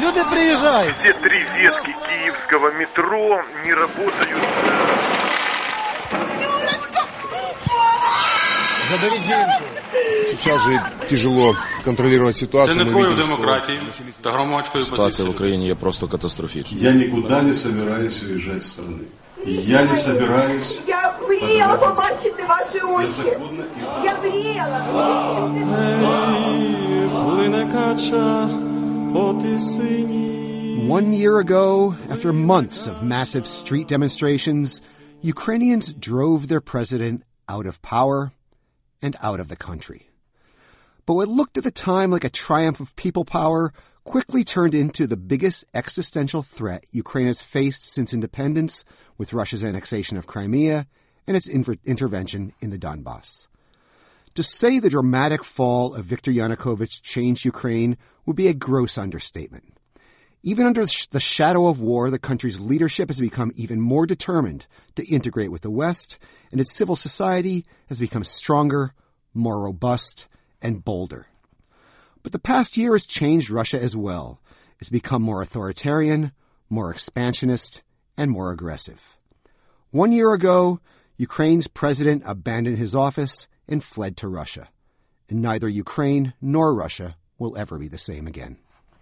Люди приезжают. Все 3 ветки киевского метро не работают. Забери деньги. Сейчас же тяжело контролировать ситуацию. Це не прояв демократії та громадської Ситуация позиції. в Украине я просто катастрофична. Я никуда не собираюсь уезжать с страны. Я не собираюсь. Я мріяла побачити ваші Я очі. законно Я мріяла. One year ago, after months of massive street demonstrations, Ukrainians drove their president out of power and out of the country. But what looked at the time like a triumph of people power quickly turned into the biggest existential threat Ukraine has faced since independence, with Russia's annexation of Crimea and its intervention in the Donbass. To say the dramatic fall of Viktor Yanukovych changed Ukraine would be a gross understatement. Even under the shadow of war, the country's leadership has become even more determined to integrate with the West, and its civil society has become stronger, more robust, and bolder. But the past year has changed Russia as well. It's become more authoritarian, more expansionist, and more aggressive. 1 year ago, Ukraine's president abandoned his office and fled to Russia. And neither Ukraine nor Russia will ever be the same again.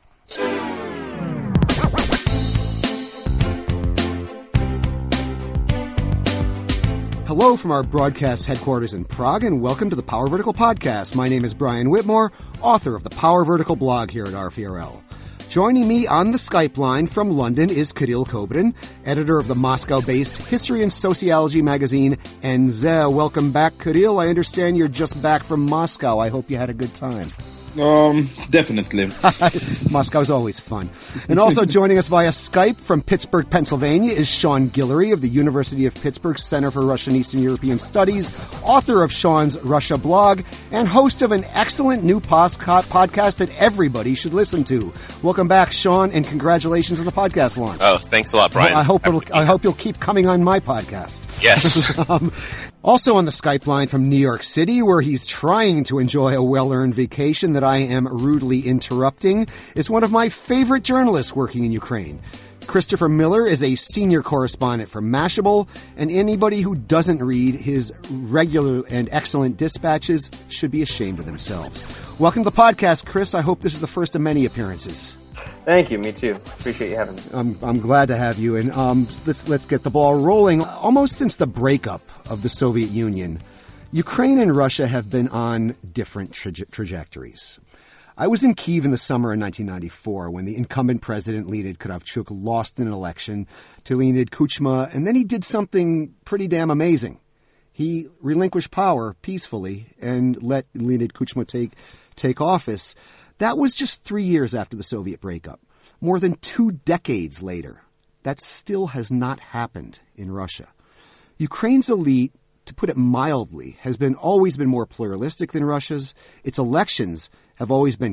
Hello from our broadcast headquarters in Prague, and welcome to the Power Vertical Podcast. My name is Brian Whitmore, author of the Power Vertical blog here at RVRL. Joining me on the Skype line from London is Kirill Kobrin, editor of the Moscow-based history and sociology magazine NZ. Welcome back, Kirill. I understand you're just back from Moscow. I hope you had a good time. Definitely. Moscow's always fun. And also joining us via Skype from Pittsburgh, Pennsylvania is Sean Guillory of the University of Pittsburgh Center for Russian Eastern European Studies, author of Sean's Russia blog, and host of an excellent new podcast that everybody should listen to. Welcome back, Sean, and congratulations on the podcast launch. Oh, thanks a lot, Brian. Well, I hope you'll keep coming on my podcast. Yes. Also on the Skype line from New York City, where he's trying to enjoy a well-earned vacation that I am rudely interrupting, is one of my favorite journalists working in Ukraine. Christopher Miller is a senior correspondent for Mashable, and anybody who doesn't read his regular and excellent dispatches should be ashamed of themselves. Welcome to the podcast, Chris. I hope this is the first of many appearances. Thank you. Me too. Appreciate you having me. I'm glad to have you. And let's get the ball rolling. Almost since the breakup of the Soviet Union, Ukraine and Russia have been on different trajectories. I was in Kyiv in the summer of 1994 when the incumbent president Leonid Kravchuk lost an election to Leonid Kuchma, and then he did something pretty damn amazing. He relinquished power peacefully and let Leonid Kuchma take office. That was just 3 years after the Soviet breakup. More than 2 decades later, that still has not happened in Russia. Ukraine's elite, to put it mildly, has always been more pluralistic than Russia's. Its elections have always been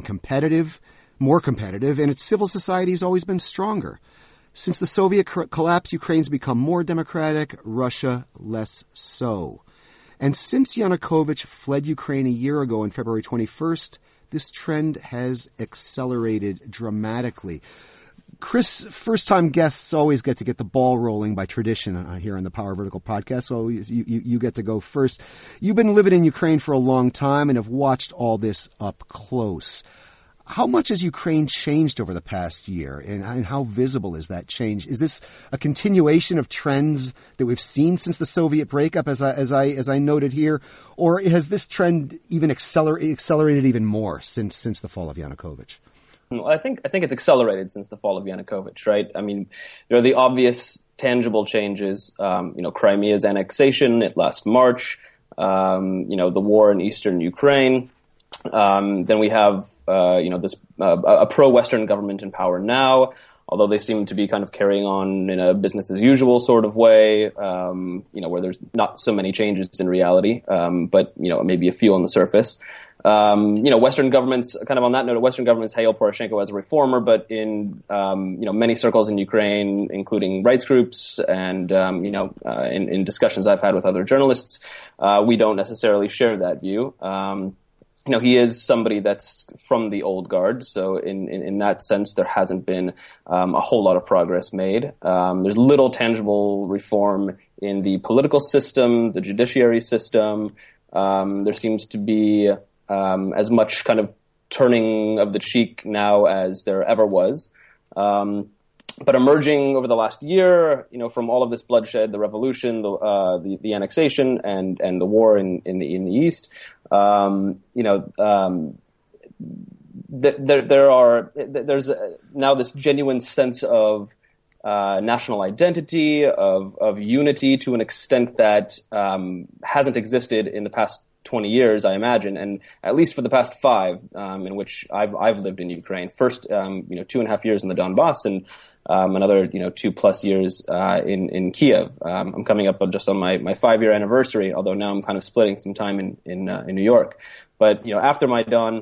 more competitive, and its civil society has always been stronger. Since the Soviet collapse, Ukraine's become more democratic, Russia less so. And since Yanukovych fled Ukraine a year ago on February 21st, this trend has accelerated dramatically. Chris, first-time guests always get to get the ball rolling by tradition here on the Power Vertical podcast, so you get to go first. You've been living in Ukraine for a long time and have watched all this up close. How much has Ukraine changed over the past year, and how visible is that change? Is this a continuation of trends that we've seen since the Soviet breakup, as I noted here, or has this trend even accelerated even more since the fall of Yanukovych? Well, I think it's accelerated since the fall of Yanukovych, right? I mean, there are the obvious tangible changes. Crimea's annexation last March. The war in eastern Ukraine. Then we have, a pro-Western government in power now, although they seem to be kind of carrying on in a business as usual sort of way, where there's not so many changes in reality, but, maybe a few on the surface. Western governments, kind of on that note, Western governments hail Poroshenko as a reformer, but in, many circles in Ukraine, including rights groups and, in discussions I've had with other journalists, we don't necessarily share that view. he is somebody that's from the old guard. So in that sense, there hasn't been a whole lot of progress made. There's little tangible reform in the political system, the judiciary system. There seems to be as much kind of turning of the cheek now as there ever was. But emerging over the last year, from all of this bloodshed, the revolution, the annexation, and the war in the East, there's now this genuine sense of national identity, of unity to an extent that hasn't existed in the past 20 years, I imagine, and at least for the past 5, in which I've lived in Ukraine. First, 2.5 years in the Donbass, and another 2+ years in Kiev. I'm coming up just on my 5-year anniversary, although now I'm kind of splitting some time in New York. But after Maidan,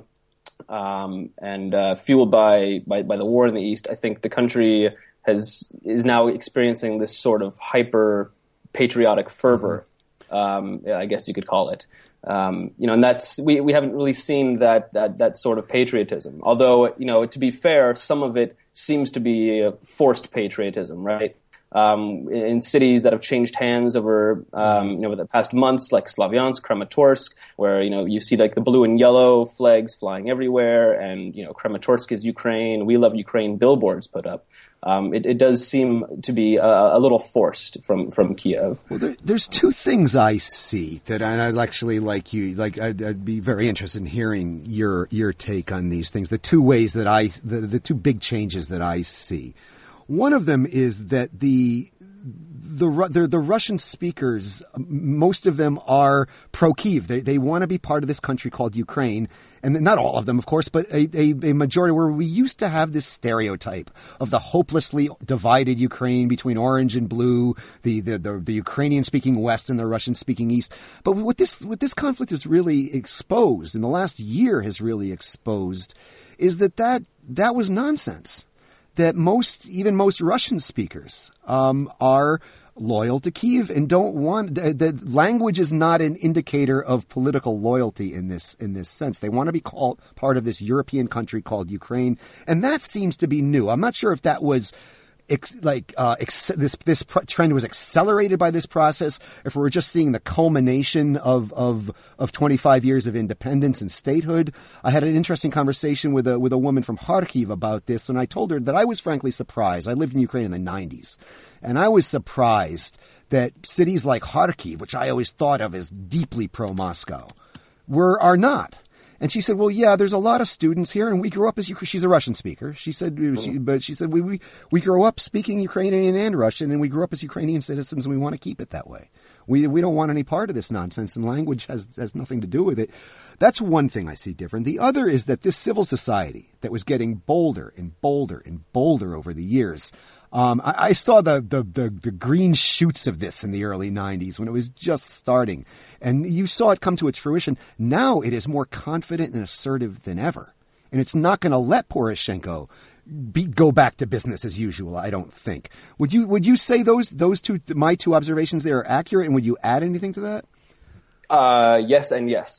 and fueled by the war in the East, I think the country is now experiencing this sort of hyper patriotic fervor, I guess you could call it. And that's we haven't really seen that sort of patriotism. Although to be fair, some of it seems to be forced patriotism, right? In cities that have changed hands over the past months, like Slavyansk, Kramatorsk, where you see like the blue and yellow flags flying everywhere, and Kramatorsk is Ukraine, we love Ukraine billboards put up. It does seem to be a little forced from Kiev. Well, there's 2 things I see that I'd actually I'd be very interested in hearing your take on these things. The 2 ways that the 2 big changes that I see. One of them is that the Russian speakers, most of them are pro-Kiev. They want to be part of this country called Ukraine. And not all of them, of course, but a majority, where we used to have this stereotype of the hopelessly divided Ukraine between orange and blue, the Ukrainian-speaking West and the Russian-speaking East. But what this conflict has really exposed, and the last year has really exposed, is that was nonsense. That most Russian speakers are loyal to Kiev and don't want the language is not an indicator of political loyalty in this sense. They want to be called part of this European country called Ukraine, and that seems to be new. I'm not sure if that was this trend was accelerated by this process, if we're just seeing the culmination of 25 years of independence and statehood. I had an interesting conversation with a woman from Kharkiv about this, and I told her that I was frankly surprised. I lived in Ukraine in the 90s, and I was surprised that cities like Kharkiv, which I always thought of as deeply pro-Moscow, are not. And she said, well, yeah, there's a lot of students here, and we grew up as she's a Russian speaker. She said, we grew up speaking Ukrainian and Russian, and we grew up as Ukrainian citizens, and we want to keep it that way. We don't want any part of this nonsense, and language has nothing to do with it. That's one thing I see different. The other is that this civil society that was getting bolder and bolder and bolder over the years. I saw the green shoots of this in the early 90s when it was just starting, and you saw it come to its fruition. Now it is more confident and assertive than ever, and it's not going to let Poroshenko go back to business as usual, I don't think. Would you say those my 2 observations there are accurate, and would you add anything to that? Yes and yes.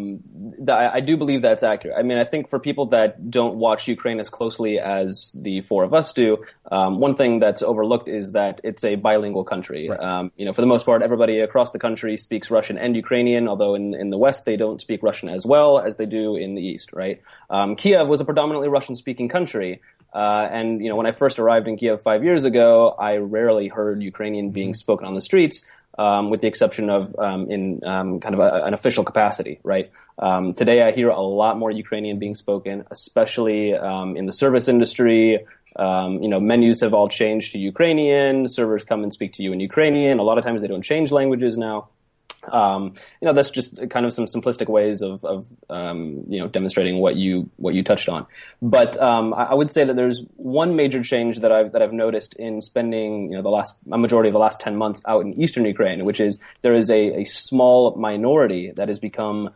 I do believe that's accurate. I mean, I think for people that don't watch Ukraine as closely as the 4 of us do, one thing that's overlooked is that it's a bilingual country. Right. For the most part, everybody across the country speaks Russian and Ukrainian, although in the West they don't speak Russian as well as they do in the East, right? Kiev was a predominantly Russian-speaking country. And when I first arrived in Kiev 5 years ago, I rarely heard Ukrainian being spoken on the streets. With the exception of in kind of an official capacity, right? Today I hear a lot more Ukrainian being spoken, especially in the service industry. Menus have all changed to Ukrainian. Servers come and speak to you in Ukrainian. A lot of times they don't change languages now. That's just kind of some simplistic ways of demonstrating what you touched on. But I would say that there's one major change that I've noticed in spending a majority of the last 10 months out in eastern Ukraine, which is there is a small minority that has become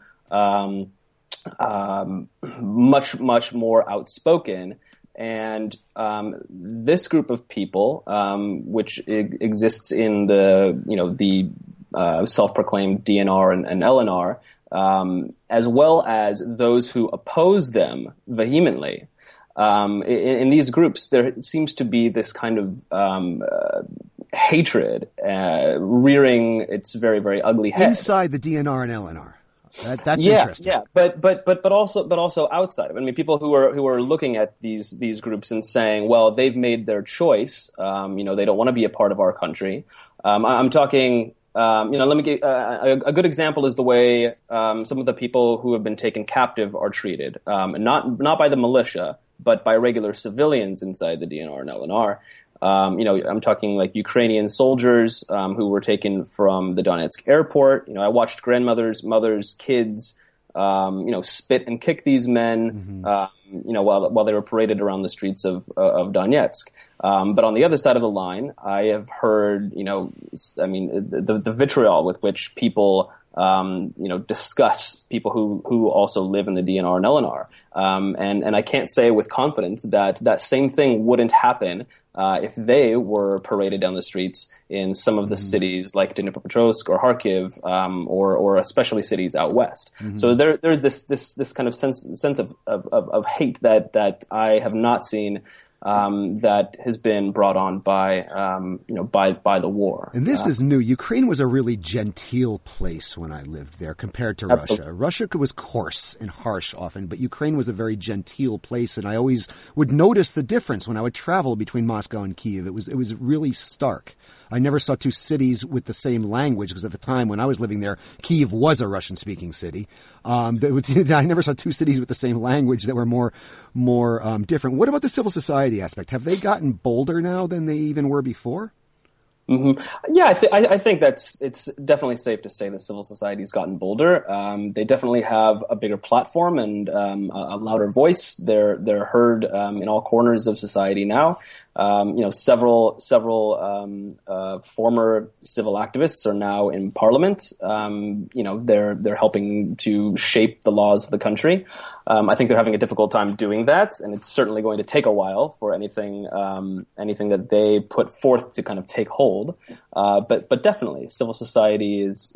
much more outspoken. And this group of people, which exists in the self-proclaimed DNR and LNR, as well as those who oppose them vehemently. In these groups, there seems to be this kind of hatred rearing its very, very ugly head inside the DNR and LNR. That's interesting. Yeah, but also outside of it. I mean, people who are looking at these groups and saying, well, they've made their choice. They don't want to be a part of our country. I'm talking. Let me give a good example is the way some of the people who have been taken captive are treated, not by the militia, but by regular civilians inside the DNR and LNR. I'm talking like Ukrainian soldiers who were taken from the Donetsk airport. I watched grandmothers, mothers, kids, spit and kick these men, while they were paraded around the streets of Donetsk. But on the other side of the line, I have heard, the vitriol with which people, discuss people who also live in the DNR and LNR. And I can't say with confidence that same thing wouldn't happen if they were paraded down the streets in some of the cities like Dnipropetrovsk or Kharkiv, or especially cities out west. So there's this kind of sense of hate that I have not seen that has been brought on by the war. And this is new. Ukraine was a really genteel place when I lived there compared to Russia. Russia was coarse and harsh often, but Ukraine was a very genteel place, and I always would notice the difference when I would travel between Moscow and Kyiv. It was really stark. I never saw two cities with the same language, because at the time when I was living there, Kyiv was a Russian-speaking city. I never saw two cities with the same language that were more different. What about the civil society aspect? Have they gotten bolder now than they even were before? Mm-hmm. Yeah, I think it's definitely safe to say that civil society's gotten bolder. They definitely have a bigger platform and a louder voice. They're heard in all corners of society now. Several former civil activists are now in parliament. They're helping to shape the laws of the country. I think they're having a difficult time doing that, and it's certainly going to take a while for anything that they put forth to kind of take hold. But definitely, civil society is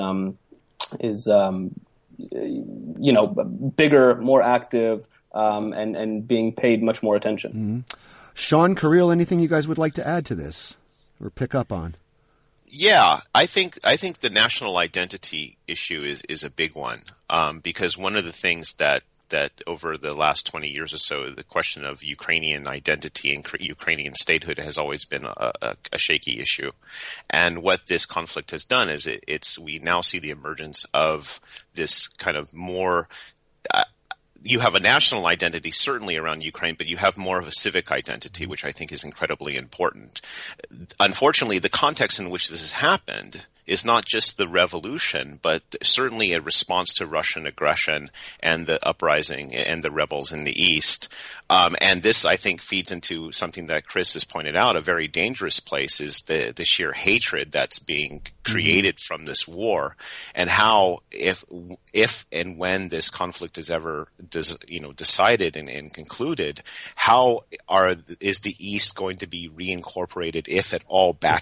bigger, more active, and being paid much more attention. Mm-hmm. Sean, Kirill, anything you guys would like to add to this or pick up on? Yeah, I think the national identity issue is a big one, because one of the things that over the last 20 years or so, the question of Ukrainian identity and Ukrainian statehood has always been a shaky issue. And what this conflict has done is we now see the emergence of this kind of more you have a national identity certainly around Ukraine, but you have more of a civic identity, which I think is incredibly important. Unfortunately, the context in which this has happened is not just the revolution, but certainly a response to Russian aggression and the uprising and the rebels in the East. And this, I think, feeds into something that Chris has pointed out, a very dangerous place is the sheer hatred that's being created from this war, and how if and when this conflict is ever decided and concluded, how is the East going to be reincorporated, if at all, back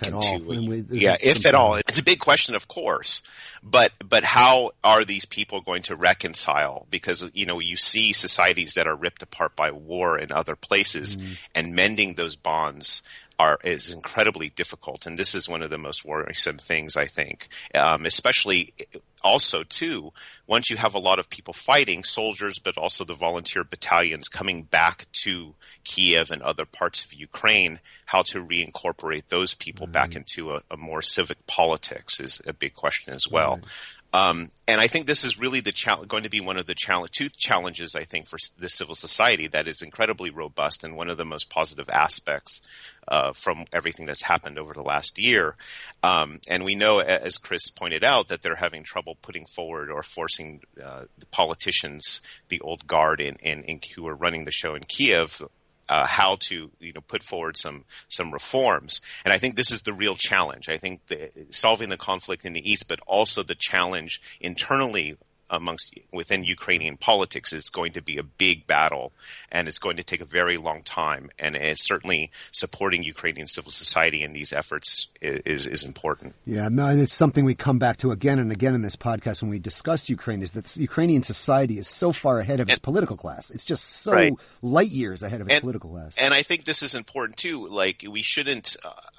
if at all? It's a big question, of course, but how are these people going to reconcile? Because you see societies that are ripped apart by war in other places, and mending those bonds is incredibly difficult, and this is one of the most worrisome things, I think, especially also too once you have a lot of people fighting, soldiers, but also the volunteer battalions coming back to Kiev and other parts of Ukraine, how to reincorporate those people back into a more civic politics is a big question as well. And I think this is really going to be one of the two challenges, I think, for the civil society that is incredibly robust and one of the most positive aspects from everything that's happened over the last year. And we know, as Chris pointed out, that they're having trouble putting forward or forcing the politicians, the old guard who are running the show in Kiev, how to put forward some reforms. And I think this is the real challenge. I think solving the conflict in the East, but also the challenge internally within Ukrainian politics is going to be a big battle, and it's going to take a very long time. And it's certainly supporting Ukrainian civil society in these efforts is important. Yeah, no, and it's something we come back to again and again in this podcast when we discuss Ukraine, is that Ukrainian society is so far ahead of its political class. It's just so light years ahead of its political class. And I think this is important too. Like, we shouldn't.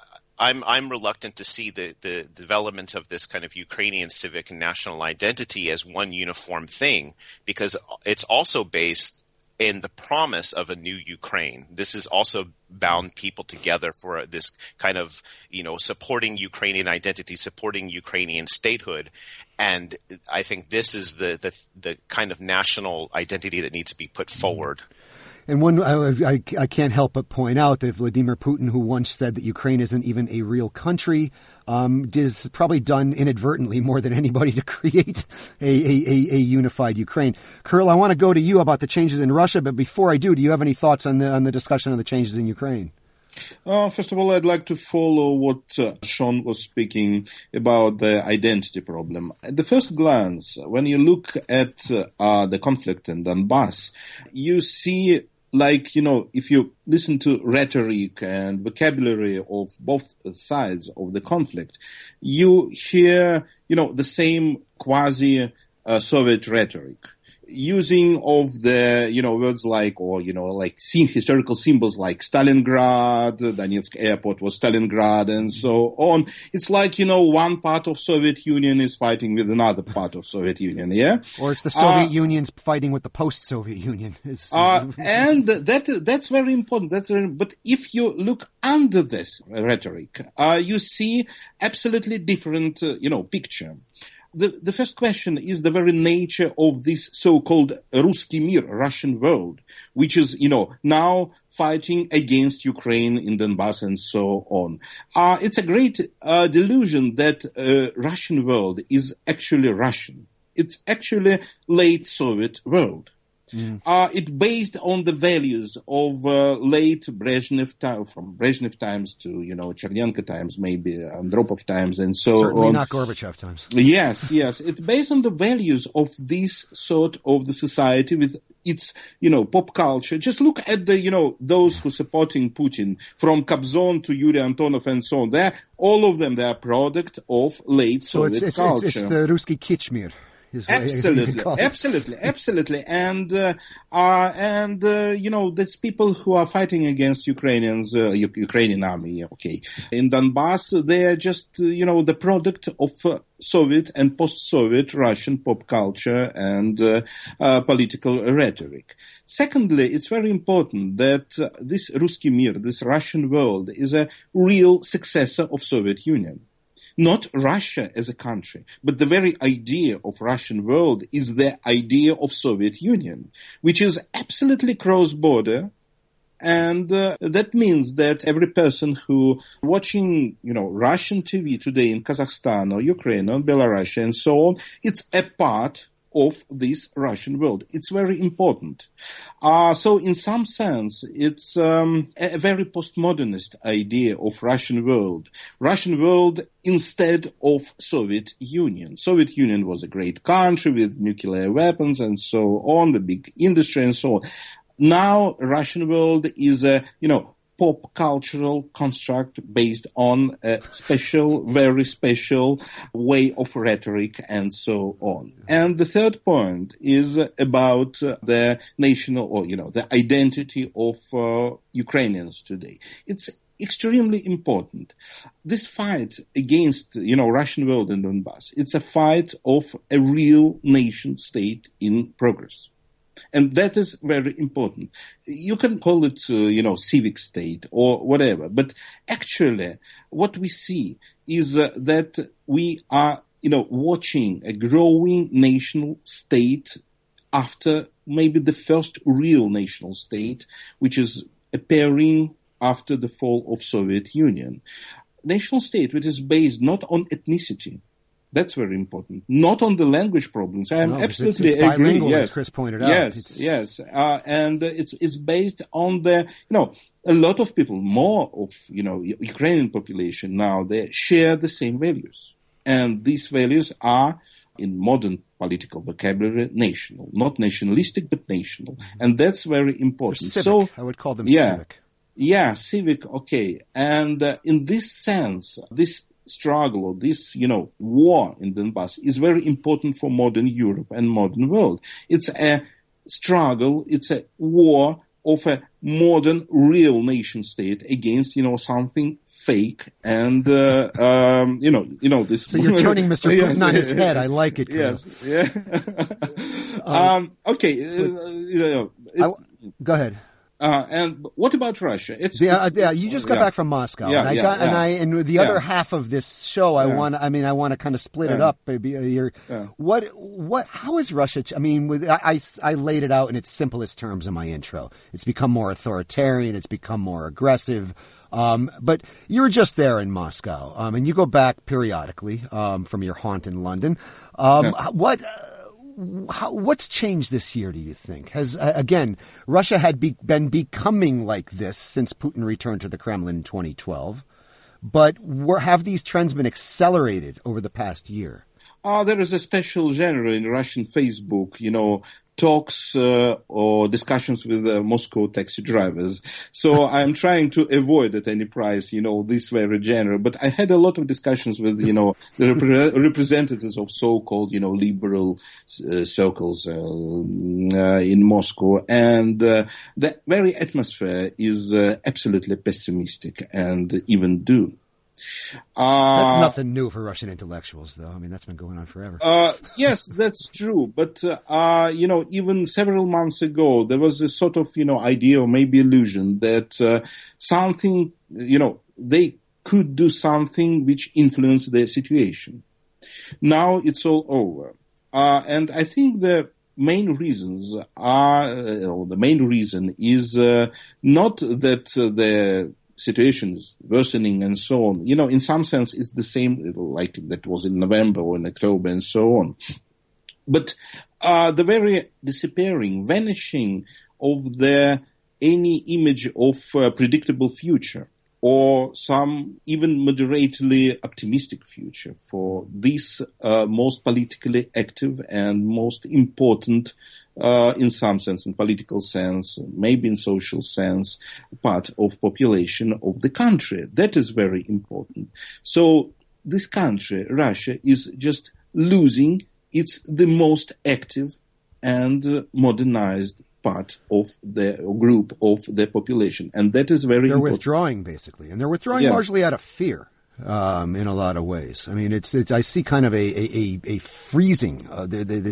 I'm reluctant to see the development of this kind of Ukrainian civic and national identity as one uniform thing, because it's also based in the promise of a new Ukraine. This has also bound people together for this kind of, supporting Ukrainian identity, supporting Ukrainian statehood. And I think this is the kind of national identity that needs to be put forward. And one, I can't help but point out that Vladimir Putin, who once said that Ukraine isn't even a real country, is probably done inadvertently more than anybody to create a unified Ukraine. Kirill, I want to go to you about the changes in Russia, but before I do you have any thoughts on the discussion of the changes in Ukraine? First of all, I'd like to follow what Sean was speaking about the identity problem. At the first glance, when you look at the conflict in Donbass, you see, if you listen to rhetoric and vocabulary of both sides of the conflict, you hear, the same quasi-Soviet rhetoric. Using of the, words historical symbols like Stalingrad, Donetsk airport was Stalingrad, and so on. It's like, one part of Soviet Union is fighting with another part of Soviet Union, yeah? Or it's the Soviet Union's fighting with the post-Soviet Union. And that's very important. But if you look under this rhetoric, you see absolutely different, picture. The first question is the very nature of this so-called Ruski Mir, Russian world, which is, now fighting against Ukraine in Donbass and so on. It's a great delusion that Russian world is actually Russian. It's actually late Soviet world. It's based on the values of late Brezhnev time, from Brezhnev times to, Chernenko times, maybe Andropov times, and so Certainly on. Not Gorbachev times. Yes. It's based on the values of this sort of the society with its, pop culture. Just look at the, those who are supporting Putin, from Kobzon to Yuri Antonov and so on. All of them, they are product of late Soviet culture. It's the Ruski Kichmir. Absolutely. And there's people who are fighting against Ukrainian army, okay. In Donbass, they are just, the product of Soviet and post-Soviet Russian pop culture and political rhetoric. Secondly, it's very important that this Ruski Mir, this Russian world, is a real successor of Soviet Union. Not Russia as a country, but the very idea of Russian world is the idea of Soviet Union, which is absolutely cross-border. And that means that every person who watching, Russian TV today in Kazakhstan or Ukraine or Belarus and so on, it's a part of this Russian world. It's very important. So in some sense, it's a very postmodernist idea of Russian world. Russian world instead of Soviet Union. Soviet Union was a great country with nuclear weapons and so on, the big industry and so on. Now Russian world is a, pop cultural construct based on a very special way of rhetoric and so on. And the third point is about the national or, the identity of Ukrainians today. It's extremely important. This fight against, Russian world in Donbass, it's a fight of a real nation state in progress. And that is very important. You can call it, civic state or whatever. But actually, what we see is that we are, watching a growing national state after maybe the first real national state, which is appearing after the fall of Soviet Union. National state, which is based not on ethnicity. That's very important. Not on the language problems. I am absolutely it's bilingual, agree. Yes. As Chris pointed out. Yes. And it's based on the, a lot of people, more of, Ukrainian population now, they share the same values. And these values are in modern political vocabulary, national. Not nationalistic, but national. And that's very important. Civic. So I would call them yeah, civic. Yeah, civic, okay. And in this sense, this struggle or this, war in Donbass is very important for modern Europe and modern world. It's a struggle, it's a war of a modern real nation state against, something fake and, this. So you're turning Mr. Putin on his head. I like it. Yes. Yeah. Okay. Go ahead. And what about Russia? You just got back from Moscow, and the other half of this show, I want to kind of split it up. How is Russia? I laid it out in its simplest terms in my intro. It's become more authoritarian. It's become more aggressive. But you were just there in Moscow, and you go back periodically from your haunt in London. What's changed this year, do you think? Has, again, Russia had been becoming like this since Putin returned to the Kremlin in 2012, but have these trends been accelerated over the past year? There is a special genre in Russian Facebook, talks or discussions with Moscow taxi drivers. So I'm trying to avoid at any price, this very genre. But I had a lot of discussions with, the representatives of so-called, liberal circles in Moscow. And the very atmosphere is absolutely pessimistic and even doom. That's nothing new for Russian intellectuals, though. I mean, that's been going on forever. Yes, that's true. But, even several months ago, there was a sort of, idea or maybe illusion that something, they could do something which influenced their situation. Now it's all over. And I think the main reason is not that the situation is worsening and so on. In some sense, it's the same like that was in November or in October and so on. But the very vanishing of any image of a predictable future or some even moderately optimistic future for this most politically active and most important in some sense, in political sense, maybe in social sense, part of population of the country. That is very important. So this country, Russia, is just losing the most active and modernized part of the group of the population. And that is very important. They're withdrawing, basically. And they're withdrawing largely out of fear. In a lot of ways. I mean, I see kind of a freezing of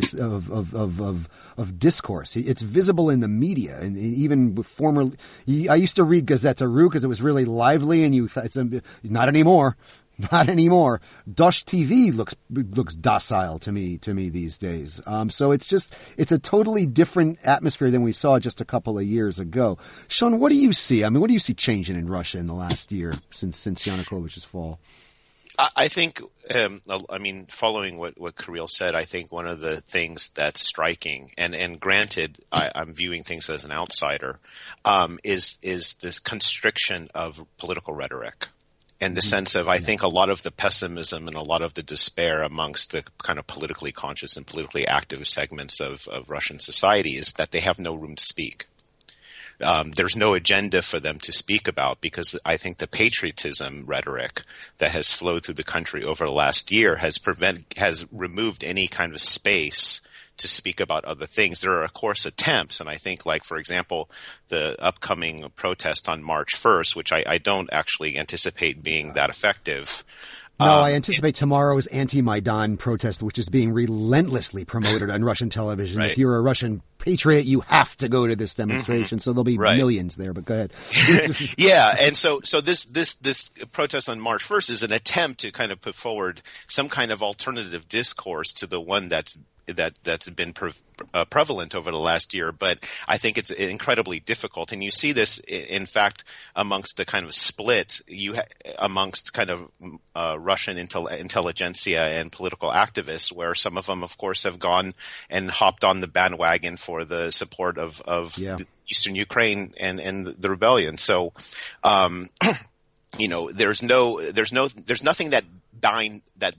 discourse. It's visible in the media, and even I used to read Gazeta Ru because it was really lively, and it's not anymore. Not anymore. Dosh TV looks docile to me these days. So it's a totally different atmosphere than we saw just a couple of years ago. Sean, what do you see? I mean, what do you see changing in Russia in the last year since Yanukovych's fall? I think, following what Kirill said, I think one of the things that's striking, and granted, I'm viewing things as an outsider, is this constriction of political rhetoric. In the sense of, I think a lot of the pessimism and a lot of the despair amongst the kind of politically conscious and politically active segments of Russian society is that they have no room to speak. There's no agenda for them to speak about, because I think the patriotism rhetoric that has flowed through the country over the last year has removed any kind of space to speak about other things. There are, of course, attempts, and I think, like, for example, the upcoming protest on March 1st, which I don't actually anticipate being that effective. No, I anticipate tomorrow's anti-Maidan protest, which is being relentlessly promoted on Russian television. Right. If you're a Russian patriot, you have to go to this demonstration. So there'll be millions there, but go ahead. Yeah, and so this protest on March 1st is an attempt to kind of put forward some kind of alternative discourse to the one that's been prevalent over the last year, but I think it's incredibly difficult. And you see this, in fact, amongst the kind of split amongst kind of Russian intelligentsia and political activists, where some of them, of course, have gone and hopped on the bandwagon for the support of Eastern Ukraine and the rebellion. So, there's nothing that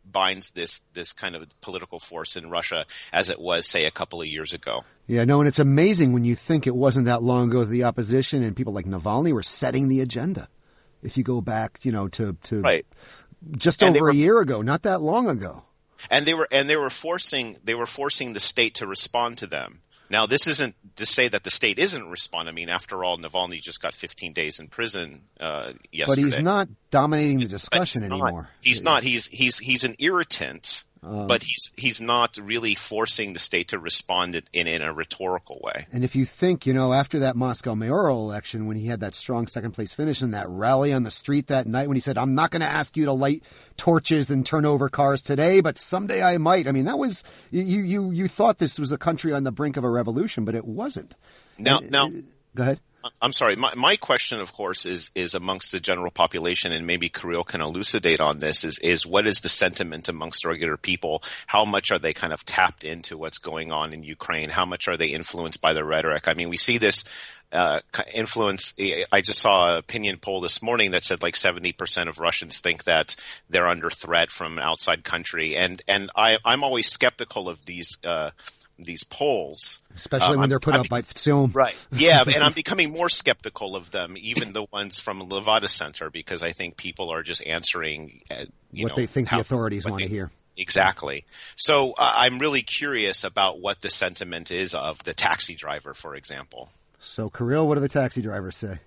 binds this kind of political force in Russia as it was, say, a couple of years ago. Yeah, no, and it's amazing when you think it wasn't that long ago that the opposition and people like Navalny were setting the agenda. If you go back, to right. just over a year ago, not that long ago. And they were forcing the state to respond to them. Now, this isn't to say that the state isn't responding. I mean, after all, Navalny just got 15 days in prison yesterday. But he's not dominating the discussion anymore. He's not. He's an irritant, but he's not really forcing the state to respond in a rhetorical way. And if you think, after that Moscow mayoral election, when he had that strong second place finish and that rally on the street that night when he said, "I'm not going to ask you to light torches and turn over cars today, but someday I might." I mean, that was you thought this was a country on the brink of a revolution, but it wasn't. Now, go ahead. I'm sorry. My question, of course, is amongst the general population, and maybe Kirill can elucidate on this, is what is the sentiment amongst regular people? How much are they kind of tapped into what's going on in Ukraine? How much are they influenced by the rhetoric? I mean, we see this influence. I just saw an opinion poll this morning that said like 70% of Russians think that they're under threat from an outside country. And I'm always skeptical of these polls. Especially when they're put up by Zoom. Right. Yeah, and I'm becoming more skeptical of them, even the ones from Levada Center, because I think people are just answering what they think the authorities want to hear. Exactly. So I'm really curious about what the sentiment is of the taxi driver, for example. So, Kirill, what do the taxi drivers say?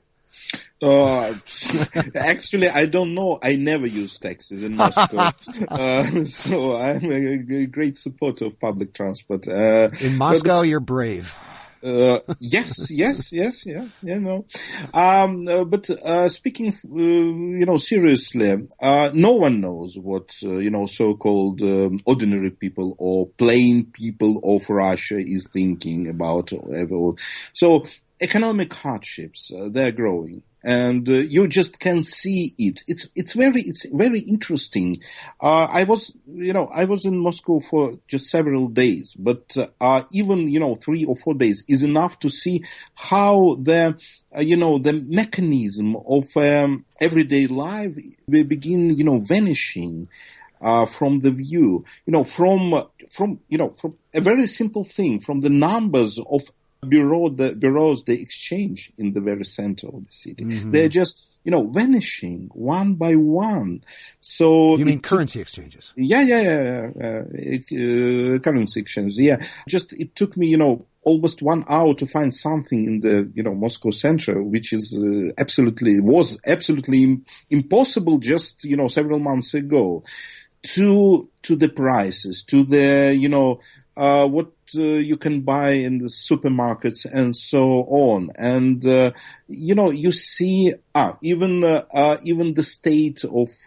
Actually, I don't know. I never use taxis in Moscow, so I'm a great supporter of public transport. In Moscow, you're brave. Yes, yeah, no. But speaking, seriously, no one knows what so-called ordinary people or plain people of Russia is thinking about. So economic hardships, they're growing. And you just can see it. It's very interesting. I was in Moscow for just several days, but even 3 or 4 days is enough to see how the mechanism of everyday life will begin vanishing from the view. From a very simple thing, from the numbers of bureaus they exchange in the very center of the city. Mm-hmm. They're just, vanishing one by one. So you mean currency exchanges? Yeah. Currency exchanges. Yeah. Just, it took me, almost 1 hour to find something in the, Moscow center, which is was absolutely impossible just, several months ago. To the prices, to the, what you can buy in the supermarkets and so on. And, you see, even the state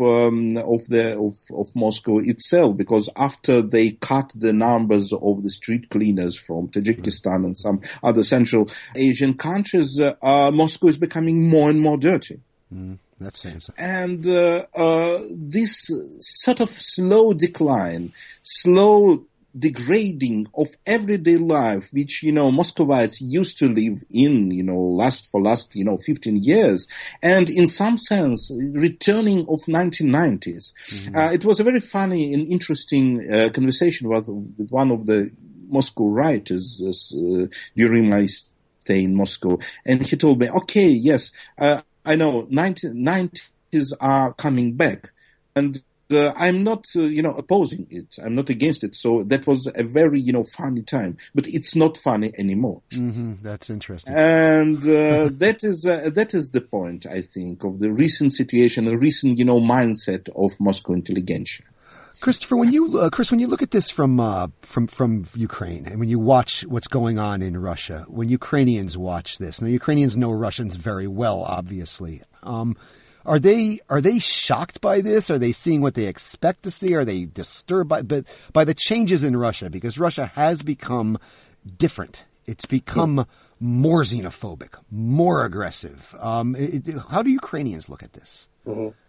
of Moscow itself, because after they cut the numbers of the street cleaners from Tajikistan and some other Central Asian countries, Moscow is becoming more and more dirty. That seems. And this sort of slow decline, slow degrading of everyday life, which, Muscovites used to live in, last 15 years, and in some sense, returning of 1990s. Mm-hmm. It was a very funny and interesting conversation with one of the Moscow writers during my stay in Moscow, and he told me, okay, yes, I know 90s are coming back, and I'm not, opposing it. I'm not against it. So that was a very, funny time, but it's not funny anymore. Mm-hmm. That's interesting. And that is the point, I think, of the recent situation, the recent, mindset of Moscow intelligentsia. Christopher, when you look at this from Ukraine, and when you watch what's going on in Russia, when Ukrainians watch this, now Ukrainians know Russians very well, obviously. Are they shocked by this? Are they seeing what they expect to see? Are they disturbed by the changes in Russia? Because Russia has become different. It's become more xenophobic, more aggressive. How do Ukrainians look at this? Mm-hmm.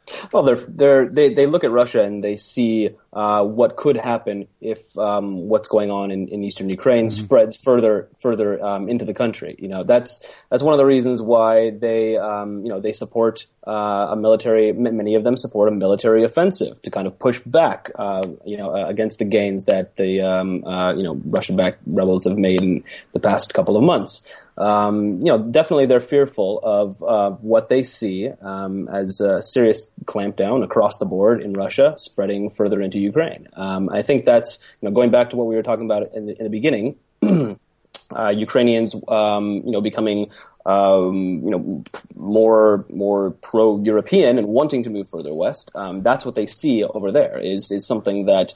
Well, they look at Russia and they see what could happen if what's going on in eastern Ukraine spreads further into the country. That's one of the reasons why they support a military. Many of them support a military offensive to kind of push back, against the gains that the Russian-backed rebels have made in the past couple of months. Definitely they're fearful of what they see as a serious clampdown across the board in Russia, spreading further into Ukraine. I think that's going back to what we were talking about in the beginning. Ukrainians, becoming more pro-European and wanting to move further west. That's what they see over there is something that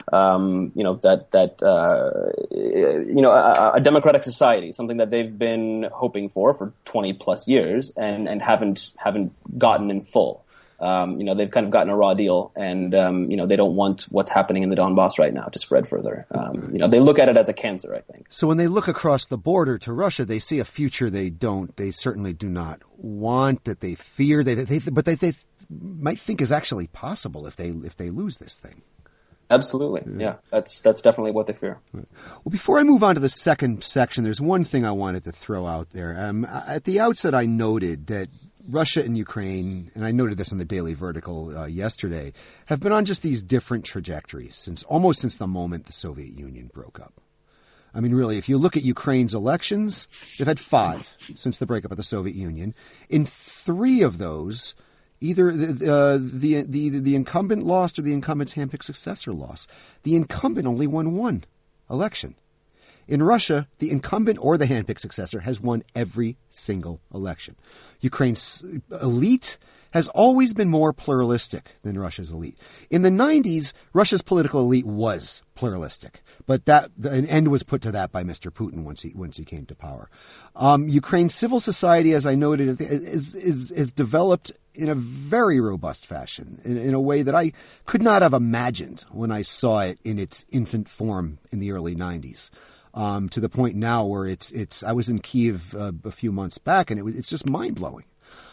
a democratic society, something that they've been hoping for 20 plus years and haven't gotten in full. They've kind of gotten a raw deal, and they don't want what's happening in the Donbass right now to spread further. They look at it as a cancer, I think. So when they look across the border to Russia, they see a future they certainly do not want, that they fear, but they might think is actually possible if they lose this thing. Absolutely. Yeah. That's definitely what they fear. Well, before I move on to the second section, there's one thing I wanted to throw out there. At the outset, I noted that Russia and Ukraine, and I noted this in the Daily Vertical yesterday, have been on just these different trajectories since the moment the Soviet Union broke up. I mean, really, if you look at Ukraine's elections, they've had 5 since the breakup of the Soviet Union. In 3 of those, either the incumbent lost or the incumbent's handpicked successor lost. The incumbent only won 1 election. In Russia, the incumbent or the handpicked successor has won every single election. Ukraine's elite has always been more pluralistic than Russia's elite. In the 90s, Russia's political elite was pluralistic, but an end was put to that by Mr. Putin once he came to power. Ukraine's civil society, as I noted, is developed in a very robust fashion, in a way that I could not have imagined when I saw it in its infant form in the early 90s. To the point now where it's. I was in Kyiv a few months back, and it's just mind blowing.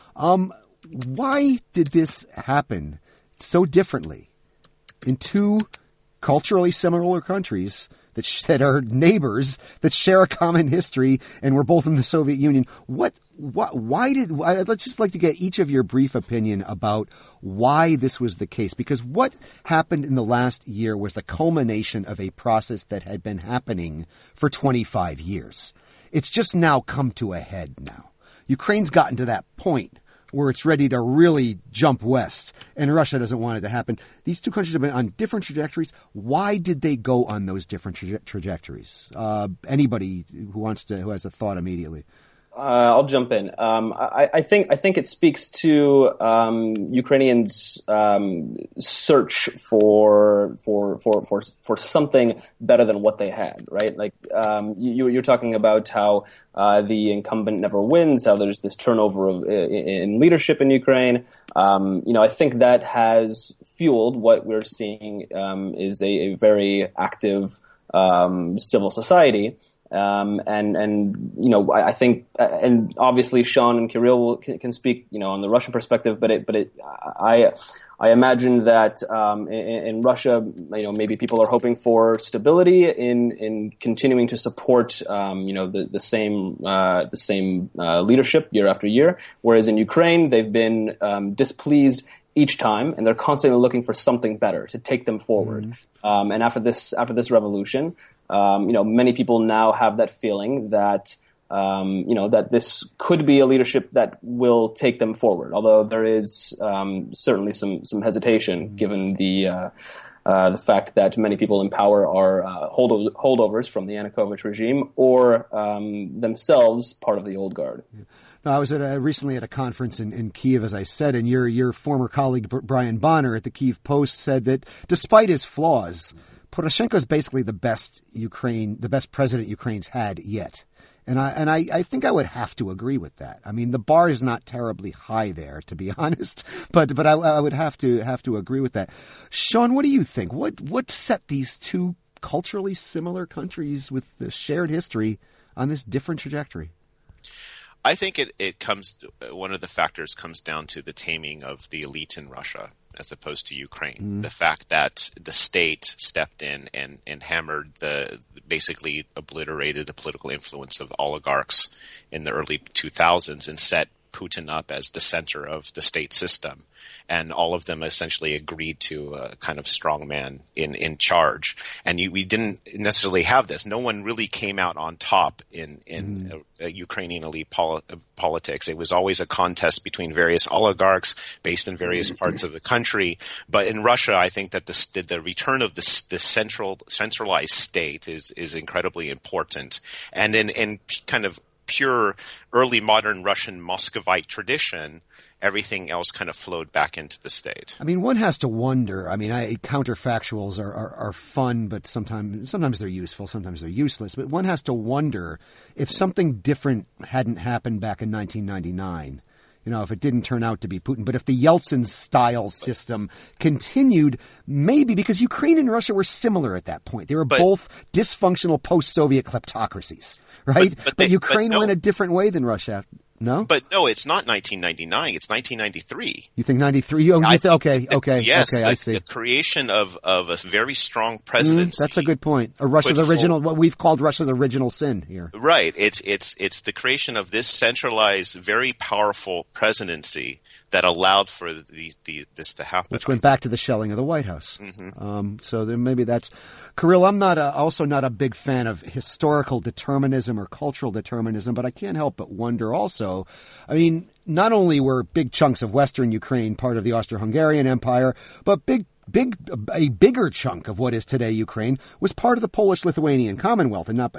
Why did this happen so differently in 2 culturally similar countries that are neighbors, that share a common history, and were both in the Soviet Union? I'd just like to get each of your brief opinion about why this was the case, because what happened in the last year was the culmination of a process that had been happening for 25 years. It's just now come to a head now. Ukraine's gotten to that point where it's ready to really jump west, and Russia doesn't want it to happen. These 2 countries have been on different trajectories. Why did they go on those different trajectories? Anybody who has a thought immediately? I'll jump in. I think it speaks to Ukrainians' search for something better than what they had, right? Like you're talking about how the incumbent never wins, how there's this turnover in leadership in Ukraine. I think that has fueled what we're seeing is a very active civil society. I think, and obviously Sean and Kirill can speak, on the Russian perspective, I imagine that, in Russia, maybe people are hoping for stability in continuing to support, the same leadership year after year. Whereas in Ukraine, they've been, displeased each time, and they're constantly looking for something better to take them forward. And after this revolution, many people now have that feeling that, that this could be a leadership that will take them forward. Although there is certainly some hesitation, given the fact that many people in power are holdovers from the Yanukovych regime or themselves part of the old guard. Yeah. No, I was recently at a conference in Kyiv, as I said, and your former colleague Brian Bonner at the Kyiv Post said that despite his flaws, Poroshenko is basically the best president Ukraine's had yet. And I think I would have to agree with that. I mean, the bar is not terribly high there, to be honest, but I would have to agree with that. Sean, what do you think? What set these 2 culturally similar countries with the shared history on this different trajectory? I think it comes, one of the factors comes down to the taming of the elite in Russia as opposed to Ukraine. The fact that the state stepped in and hammered basically obliterated the political influence of oligarchs in the early 2000s and set Putin up as the center of the state system. And all of them essentially agreed to a kind of strongman in charge. And we didn't necessarily have this. No one really came out on top in Ukrainian elite politics. It was always a contest between various oligarchs based in various parts of the country. But in Russia, I think that the return of the centralized state is incredibly important. And in kind of pure early modern Russian Muscovite tradition, everything else kind of flowed back into the state. I mean, one has to wonder. I mean, counterfactuals are fun, but sometimes they're useful, sometimes they're useless. But one has to wonder if something different hadn't happened back in 1999. You know, if it didn't turn out to be Putin, but if the Yeltsin-style system continued, maybe because Ukraine and Russia were similar at that point. They were both dysfunctional post-Soviet kleptocracies, right? But Ukraine went a different way than Russia. No? But no, it's not 1999. It's 1993. You think 93? Oh, okay. Yes, okay, I see. The creation of a very strong presidency. That's a good point. What we've called Russia's original sin here. Right. It's the creation of this centralized, very powerful presidency that allowed for this to happen. Which went back to the shelling of the White House. So then maybe that's... Kirill, I'm also not a big fan of historical determinism or cultural determinism, but I can't help but wonder also, I mean, not only were big chunks of Western Ukraine part of the Austro-Hungarian Empire, but a bigger chunk of what is today Ukraine was part of the Polish-Lithuanian Commonwealth, and not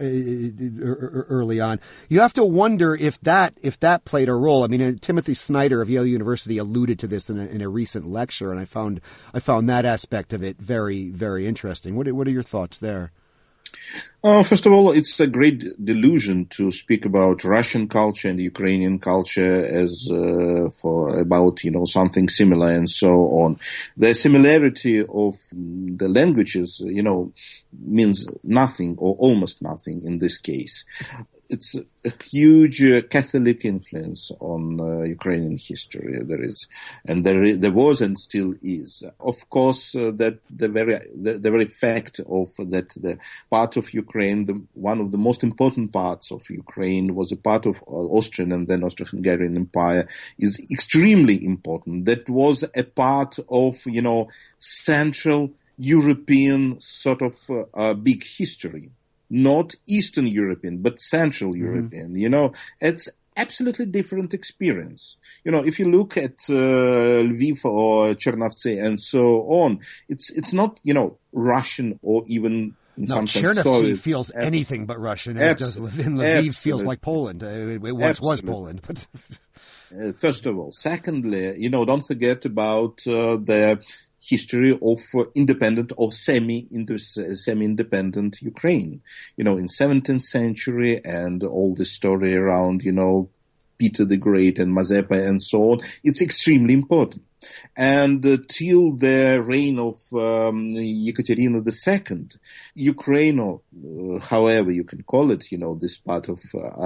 early on. You have to wonder if that played a role. I mean, Timothy Snyder of Yale University alluded to this in a recent lecture, and I found that aspect of it very, very interesting. What are your thoughts there? First of all, it's a great delusion to speak about Russian culture and Ukrainian culture as about something similar and so on. The similarity of the languages, means nothing or almost nothing in this case. It's a huge Catholic influence on Ukrainian history. There was and still is. Of course, that the very fact of that the part of Ukraine, one of the most important parts of Ukraine was a part of Austrian and then Austro-Hungarian Empire is extremely important. That was a part of, Central European sort of big history. Not Eastern European, but Central European. It's absolutely different experience. If you look at Lviv or Chernovtsi and so on, it's not, Russian or even Chernovtsi feels anything but Russian. Lviv feels like Poland. It once was Poland. But first of all. Secondly, don't forget about the history of independent or semi-independent Ukraine. In 17th century and all the story around, Peter the Great and Mazepa and so on, it's extremely important. And till the reign of Ekaterina II, Ukraine, or however you can call it, this part of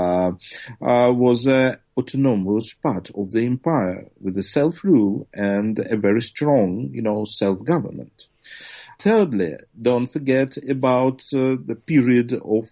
was an autonomous part of the empire with a self-rule and a very strong, self-government. Thirdly, don't forget about the period of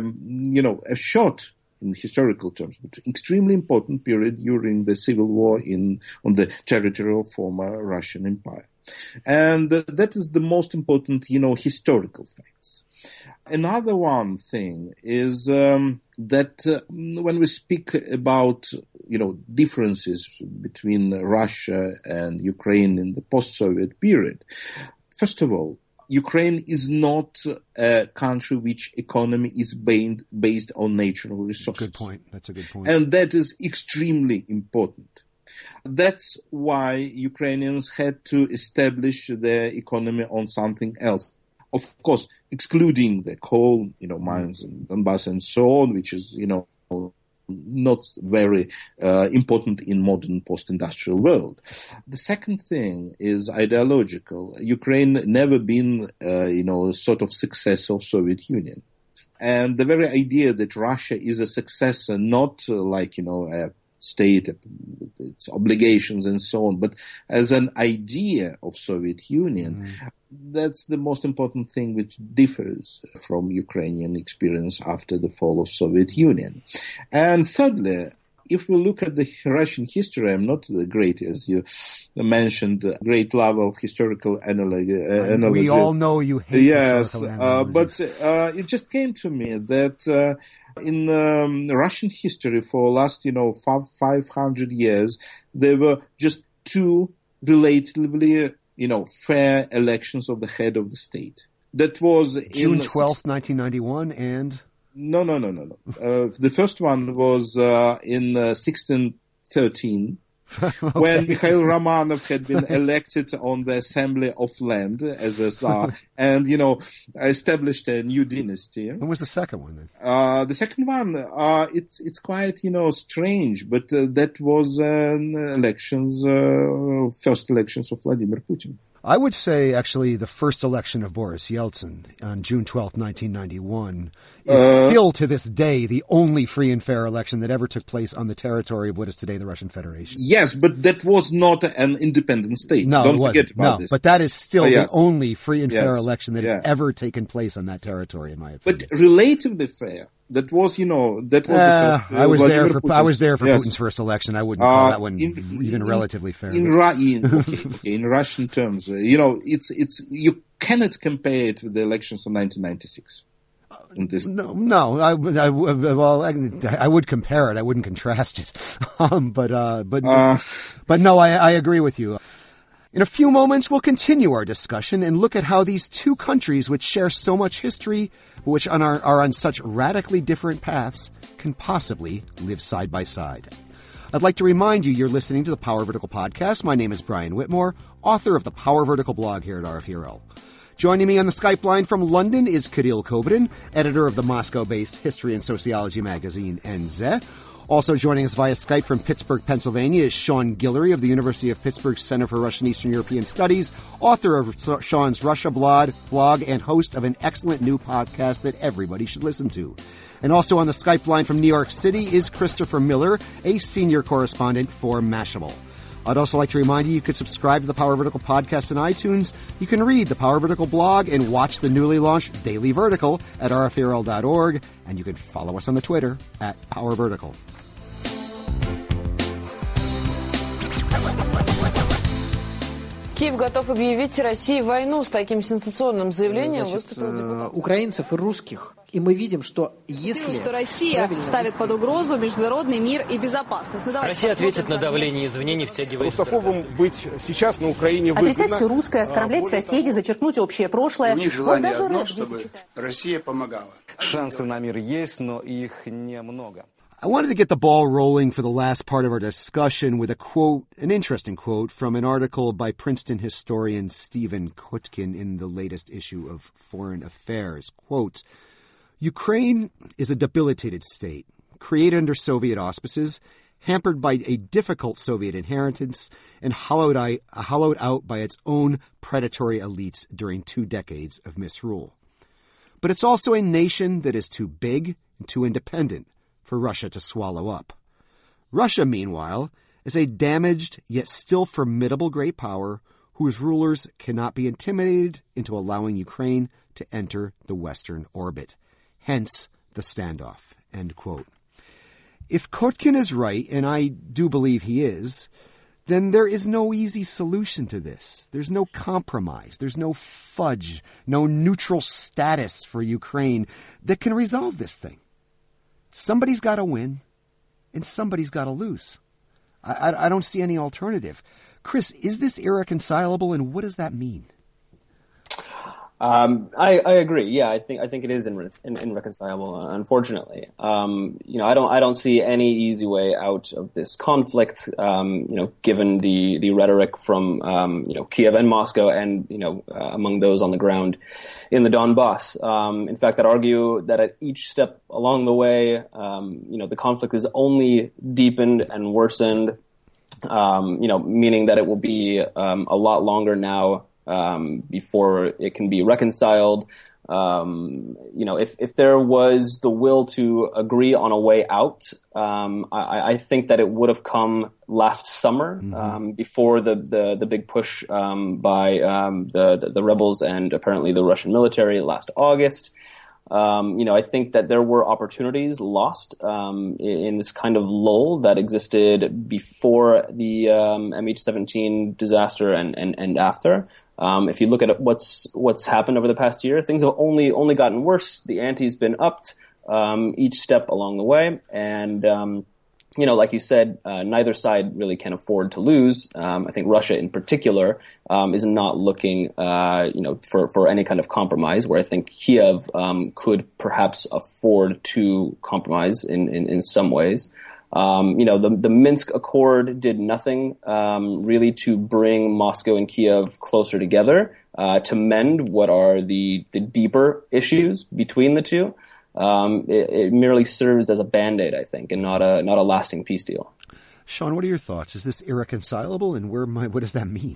a short, in historical terms, but extremely important period during the civil war on the territory of former Russian Empire. And that is the most important, historical facts. Another one thing is that when we speak about, differences between Russia and Ukraine in the post-Soviet period, first of all, Ukraine is not a country which economy is based on natural resources. Good point. That's a good point. And that is extremely important. That's why Ukrainians had to establish their economy on something else. Of course, excluding the coal, mines in Donbass and so on, which is, not very important in modern post-industrial world. The second thing is ideological. Ukraine never been, sort of successor of Soviet Union. And the very idea that Russia is a successor, not a state, its obligations and so on, but as an idea of Soviet Union, that's the most important thing which differs from Ukrainian experience after the fall of Soviet Union. And thirdly, if we look at the Russian history, I'm not the great, as you mentioned, great love of historical analogy. We all know you hate historical analogies. But it just came to me that in Russian history for last 500 years, there were just two relatively fair elections of the head of the state. That was June 12th, 1991, and... No. The first one was in 1613, okay, when Mikhail Romanov had been elected on the Assembly of Land as a Tsar and, established a new dynasty. When was the second one then? The second one, it's quite, strange, but that was first elections of Vladimir Putin. I would say, actually, the first election of Boris Yeltsin on June 12th, 1991 is still to this day the only free and fair election that ever took place on the territory of what is today the Russian Federation. Yes, but that was not an independent state. No, Don't forget about this. But that is still the only free and fair election that has ever taken place on that territory, in my opinion. But relatively fair. That was, the first. I was there for Putin's first election. I wouldn't call that one even relatively fair. In Russian terms, you cannot compare it with the elections of 1996. I would compare it. I wouldn't contrast it. But no, I agree with you. In a few moments, we'll continue our discussion and look at how these two countries, which share so much history, which are on such radically different paths, can possibly live side by side. I'd like to remind you you're listening to the Power Vertical podcast. My name is Brian Whitmore, author of the Power Vertical blog here at RFE/RL. Joining me on the Skype line from London is Kirill Kobydin, editor of the Moscow-based history and sociology magazine NZ. Also joining us via Skype from Pittsburgh, Pennsylvania is Sean Guillory of the University of Pittsburgh Center for Russian Eastern European Studies, author of Sean's Russia blog, and host of an excellent new podcast that everybody should listen to. And also on the Skype line from New York City is Christopher Miller, a senior correspondent for Mashable. I'd also like to remind you could subscribe to the Power Vertical podcast on iTunes. You can read the Power Vertical blog and watch the newly launched Daily Vertical at rferl.org, and you can follow us on the Twitter at Power Vertical. Киев готов объявить России войну. С таким сенсационным заявлением выступил депутат. Украинцев и русских. И мы видим, что если... Что Россия ставит под угрозу международный мир и безопасность. Россия ответит на давление извне, не втягиваясь... Русофобам быть сейчас на Украине выгодно. Отрицать все русское, оскорблять соседей, зачеркнуть общее прошлое. У них желание одно, чтобы Россия помогала. Шансы на мир есть, но их немного. I wanted to get the ball rolling for the last part of our discussion with a quote, an interesting quote from an article by Princeton historian Stephen Kutkin in the latest issue of Foreign Affairs. Quote, Ukraine is a debilitated state, created under Soviet auspices, hampered by a difficult Soviet inheritance, and hollowed out by its own predatory elites during 2 decades of misrule. But it's also a nation that is too big and too independent for Russia to swallow up. Russia, meanwhile, is a damaged yet still formidable great power whose rulers cannot be intimidated into allowing Ukraine to enter the Western orbit. Hence the standoff. End quote. If Kotkin is right, and I do believe he is, then there is no easy solution to this. There's no compromise. There's no fudge, no neutral status for Ukraine that can resolve this thing. Somebody's got to win, and somebody's got to lose. I don't see any alternative. Chris, is this irreconcilable, and what does that mean? I agree. Yeah, I think it is irreconcilable. Unfortunately, I don't see any easy way out of this conflict. Given the rhetoric from Kiev and Moscow, and among those on the ground in the Donbass. In fact, I'd argue that at each step along the way, the conflict is only deepened and worsened. Meaning that it will be a lot longer now before it can be reconciled. If there was the will to agree on a way out, I think that it would have come last summer, before the big push by the rebels and apparently the Russian military last August. I think that there were opportunities lost in this kind of lull that existed before the MH17 disaster and after. If you look at what's happened over the past year, things have only gotten worse. The ante's been upped each step along the way, and like you said, neither side really can afford to lose. I think Russia, in particular, is not looking, for any kind of compromise. Where I think Kiev could perhaps afford to compromise in some ways. The Minsk Accord did nothing really to bring Moscow and Kiev closer together, to mend what are the deeper issues between the two. It merely serves as a Band-Aid, I think, and not a lasting peace deal. Sean, what are your thoughts? Is this irreconcilable, and what does that mean?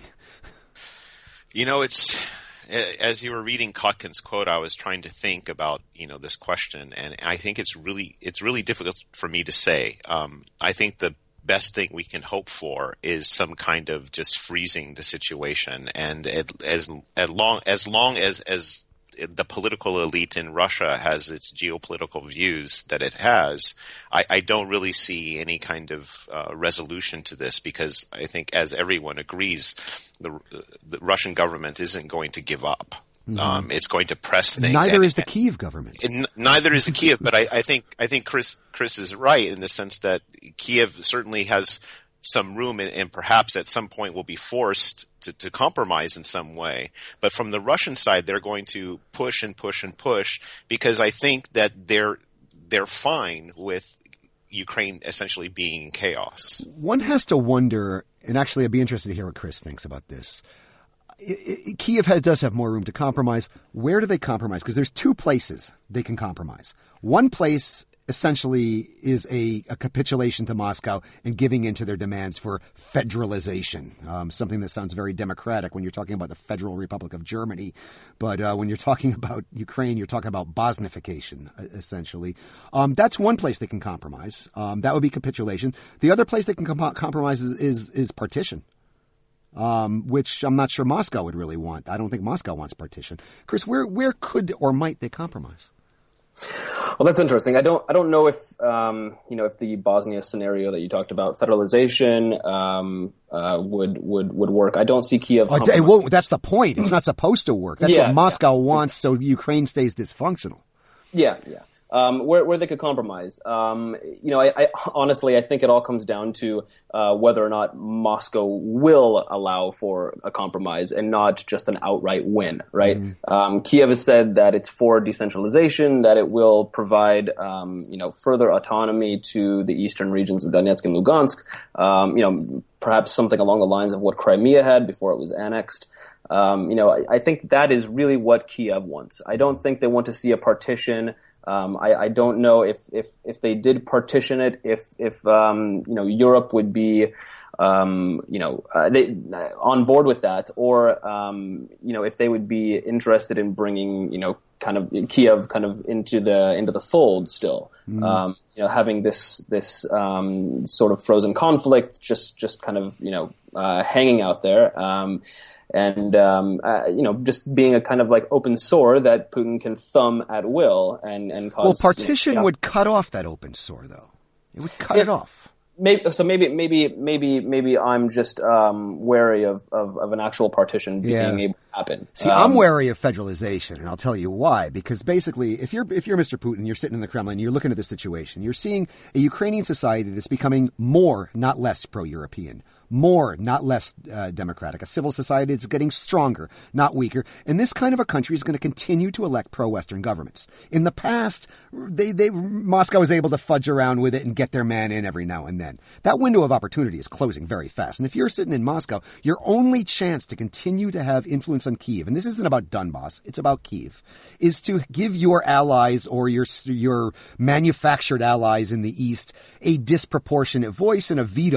It's as you were reading Kotkin's quote, I was trying to think about this question, and I think it's really difficult for me to say. I think the best thing we can hope for is some kind of just freezing the situation, and as long as the political elite in Russia has its geopolitical views that it has, I don't really see any kind of resolution to this, because I think, as everyone agrees, the Russian government isn't going to give up. Mm-hmm. It's going to press things. Neither is the Kiev government. Neither is the Kiev, but I think Chris is right in the sense that Kiev certainly has some room, and perhaps at some point will be forced to compromise in some way. But from the Russian side, they're going to push and push and push, because I think that they're fine with Ukraine essentially being in chaos. One has to wonder, and actually I'd be interested to hear what Chris thinks about this. Kiev does have more room to compromise. Where do they compromise? Because there's two places they can compromise. One place essentially is a capitulation to Moscow and giving in to their demands for federalization, something that sounds very democratic when you're talking about the Federal Republic of Germany. But when you're talking about Ukraine, you're talking about Bosnification, essentially. That's one place they can compromise. That would be capitulation. The other place they can compromise is partition. Which I'm not sure Moscow would really want. I don't think Moscow wants partition. Chris, where could or might they compromise? Well, that's interesting. I don't know if if the Bosnia scenario that you talked about, federalization, would work. I don't see Kiev. It won't. That's the point. It's not supposed to work. That's what Moscow wants, so Ukraine stays dysfunctional. Yeah. Where they could compromise. I honestly, I think it all comes down to whether or not Moscow will allow for a compromise and not just an outright win, right? Mm-hmm. Kiev has said that it's for decentralization, that it will provide, further autonomy to the eastern regions of Donetsk and Lugansk, perhaps something along the lines of what Crimea had before it was annexed. I think that is really what Kiev wants. I don't think they want to see a partition. I don't know if they did partition it, if Europe would be, they on board with that, or, if they would be interested in bringing, kind of Kiev kind of into the fold still. Mm-hmm. Having this sort of frozen conflict just kind of, hanging out there. And just being a kind of like open sore that Putin can thumb at will and cause. Well, partition would cut off that open sore, though. It would cut it off. Maybe I'm just wary of an actual partition being able to happen. See, I'm wary of federalization, and I'll tell you why. Because basically, if you're Mr. Putin, you're sitting in the Kremlin, you're looking at the situation, you're seeing a Ukrainian society that's becoming more, not less, pro-European. More, not less democratic. A civil society that's getting stronger, not weaker. And this kind of a country is going to continue to elect pro-Western governments. In the past, Moscow was able to fudge around with it and get their man in every now and then. That window of opportunity is closing very fast. And if you're sitting in Moscow, your only chance to continue to have influence on Kyiv, and this isn't about Donbass, it's about Kyiv, is to give your allies or your manufactured allies in the East a disproportionate voice and a veto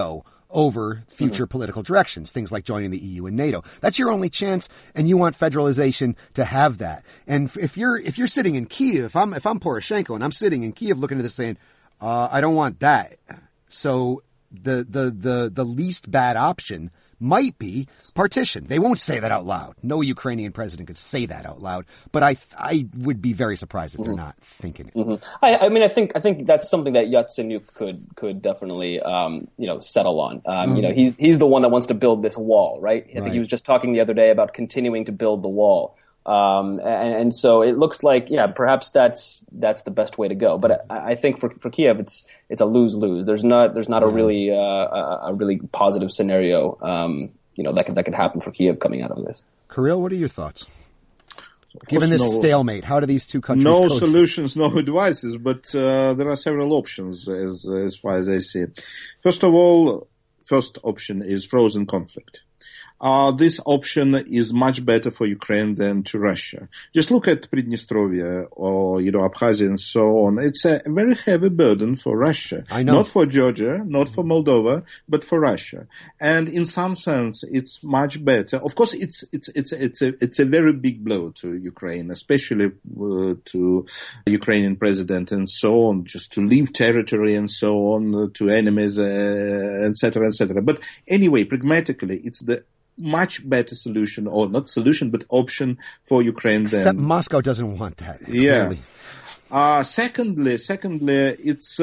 over future political directions, things like joining the EU and NATO. That's your only chance, and you want federalization to have that. And if you're sitting in Kyiv, if I'm Poroshenko and I'm sitting in Kyiv looking at this saying, I don't want that. So the least bad option might be partition. They won't say that out loud. No Ukrainian president could say that out loud, but I would be very surprised if they're not thinking it. Mm-hmm. I mean, I think that's something that Yatsenyuk could definitely settle on. You know, he's the one that wants to build this wall, right? I think he was just talking the other day about continuing to build the wall. And so it looks like, perhaps that's the best way to go. But I think for Kiev, it's a lose-lose. There's not a really positive scenario, that could happen for Kiev coming out of this. Kirill, what are your thoughts? Given this stalemate, how do these two countries No coexist? solutions, no advices, but there are several options as far as I see. First of all, first option is frozen conflict. This option is much better for Ukraine than to Russia. Just look at Pridnestrovia or, Abkhazia and so on. It's a very heavy burden for Russia. I know. Not for Georgia, not for Moldova, but for Russia. And in some sense, it's much better. Of course, it's a very big blow to Ukraine, especially to Ukrainian president and so on, just to leave territory and so on to enemies, etc., etc. But anyway, pragmatically, it's the much better solution, or not solution, but option for Ukraine. Except Moscow doesn't want that. Yeah. Secondly, it's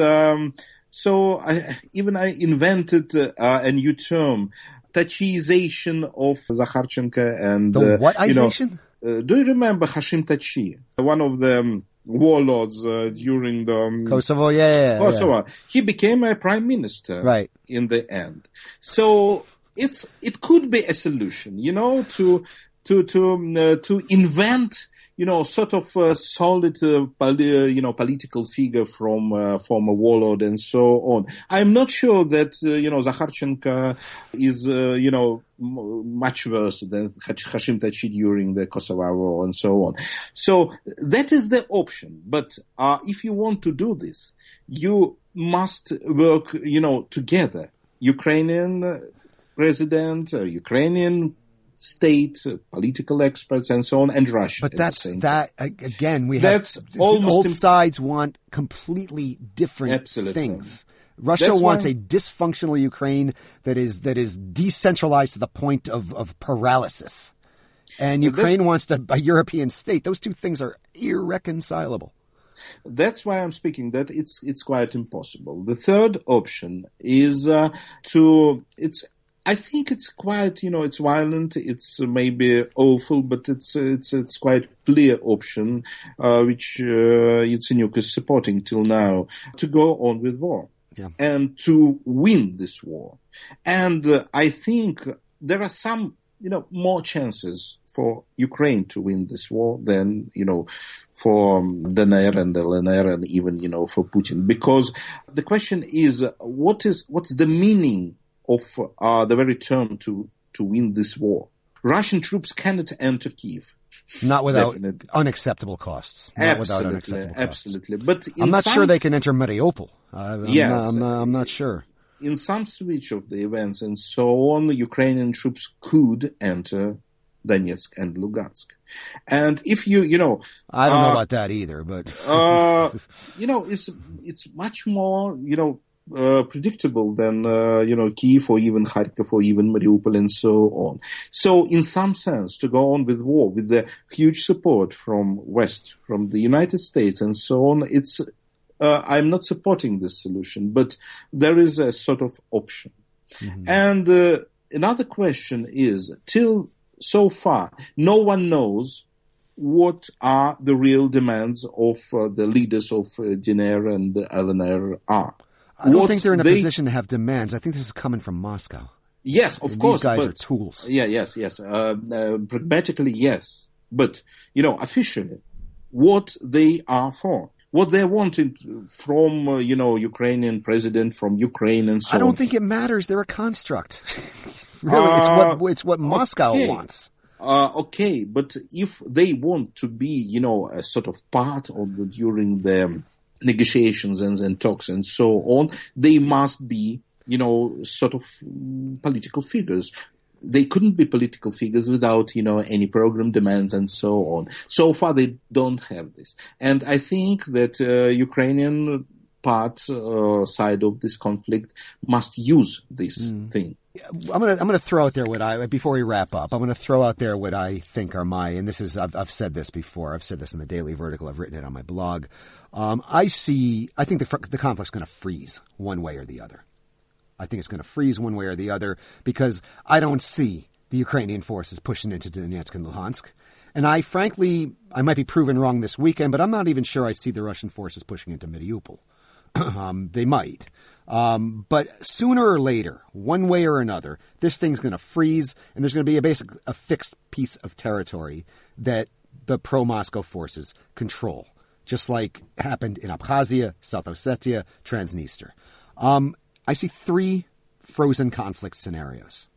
I invented a new term, Tachiization of Zakharchenko and the what-ization? Do you remember Hashim Tachi, one of the warlords during the Kosovo? Kosovo. Yeah. He became a prime minister, right, in the end. So it could be a solution, to invent, sort of a solid, political figure from a warlord and so on. I'm not sure that, Zakharchenko is, much worse than Hashim Tachi during the Kosovo War and so on. So that is the option. But, if you want to do this, you must work, together. Ukrainian president, Ukrainian state, political experts, and so on, and Russia. But again, both sides want completely different things. Russia wants a dysfunctional Ukraine that is decentralized to the point of paralysis. And Ukraine wants a European state. Those two things are irreconcilable. That's why I'm speaking that it's quite impossible. The third option is I think it's quite, it's violent, it's maybe awful, but it's quite clear option, which Yatsenyuk is supporting till now, to go on with war. Yeah. And to win this war. And I think there are some, more chances for Ukraine to win this war than, for DNR and LNR and even, for Putin. Because the question is, what's the meaning of the very term to win this war? Russian troops cannot enter Kyiv. Not without unacceptable costs. Absolutely. But I'm not sure they can enter Mariupol. I'm not sure. In some switch of the events and so on, Ukrainian troops could enter Donetsk and Lugansk. And if I don't know about that either, but it's much more, predictable than, Kyiv or even Kharkiv or even Mariupol and so on. So in some sense, to go on with war, with the huge support from West, from the United States and so on, I'm not supporting this solution, but there is a sort of option. Mm-hmm. And another question is, till so far, no one knows what are the real demands of the leaders of DNR and LNR are. I don't think they're in a position to have demands. I think this is coming from Moscow. Yes, of course. These guys are tools. Yes. Pragmatically, yes. But, officially, what they are for. What they wanted from, Ukrainian president, from Ukraine and so on. I don't think it matters. They're a construct. Really, it's what Moscow wants. Okay, but if they want to be, a sort of part of during the negotiations and talks and so on, they must be sort of political figures. They couldn't be political figures without, any program demands and so on. So far, they don't have this. And I think that Ukrainian side of this conflict must use this thing. I'm gonna throw out there before we wrap up, I'm gonna throw out there what I think are and this is, I've said this before, I've said this in the Daily Vertical, I've written it on my blog. I think the conflict's gonna freeze one way or the other. I think it's going to freeze one way or the other because I don't see the Ukrainian forces pushing into Donetsk and Luhansk. And I might be proven wrong this weekend, but I'm not even sure I see the Russian forces pushing into Mariupol. They might. But sooner or later, one way or another, this thing's going to freeze and there's going to be a fixed piece of territory that the pro-Moscow forces control, just like happened in Abkhazia, South Ossetia, Transnistria. I see 3 frozen conflict scenarios.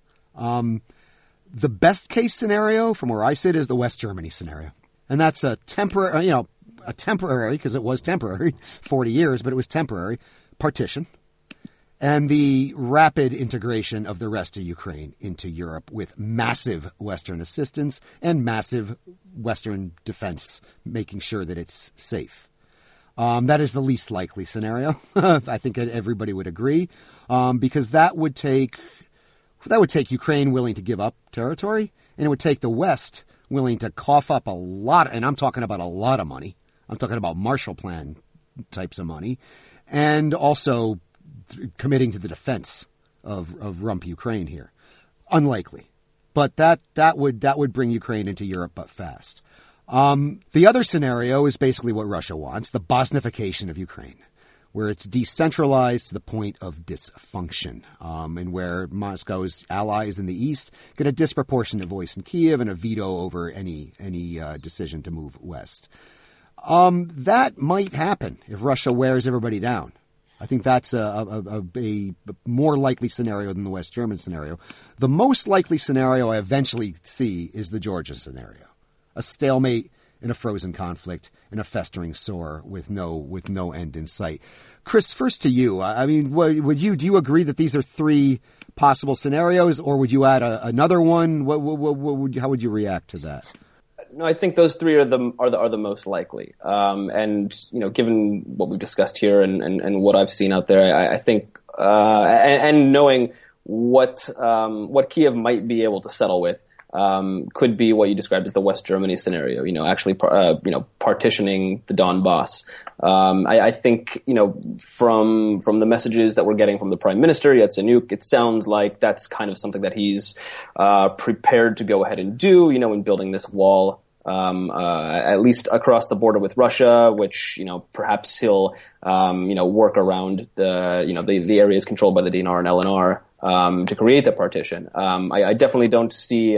The best case scenario from where I sit is the West Germany scenario. And that's a temporary, because it was temporary, 40 years, but it was temporary, partition. And the rapid integration of the rest of Ukraine into Europe with massive Western assistance and massive Western defense, making sure that it's safe. That is the least likely scenario. I think everybody would agree, because that would take Ukraine willing to give up territory, and it would take the West willing to cough up a lot, and I'm talking about a lot of money. I'm talking about Marshall Plan types of money, and also committing to the defense of rump Ukraine here. Unlikely, but that would bring Ukraine into Europe, but fast. The other scenario is basically what Russia wants, the Bosnification of Ukraine, where it's decentralized to the point of dysfunction, and where Moscow's allies in the East get a disproportionate voice in Kiev and a veto over any decision to move west. That might happen if Russia wears everybody down. I think that's a more likely scenario than the West German scenario. The most likely scenario I eventually see is the Georgia scenario. A stalemate in a frozen conflict in a festering sore with no end in sight. Chris, first to you. I mean, do you agree that these are 3 possible scenarios, or would you add another one? How would you react to that? No, I think those 3 are the most likely. And given what we've discussed here and what I've seen out there, I think and knowing what Kiev might be able to settle with. Could be what you described as the West Germany scenario, actually, partitioning the Donbass. I think, from the messages that we're getting from the Prime Minister, Yatsenyuk, it sounds like that's kind of something that he's, prepared to go ahead and do, in building this wall, at least across the border with Russia, which, perhaps he'll, work around the areas controlled by the DNR and LNR, to create the partition. I definitely don't see,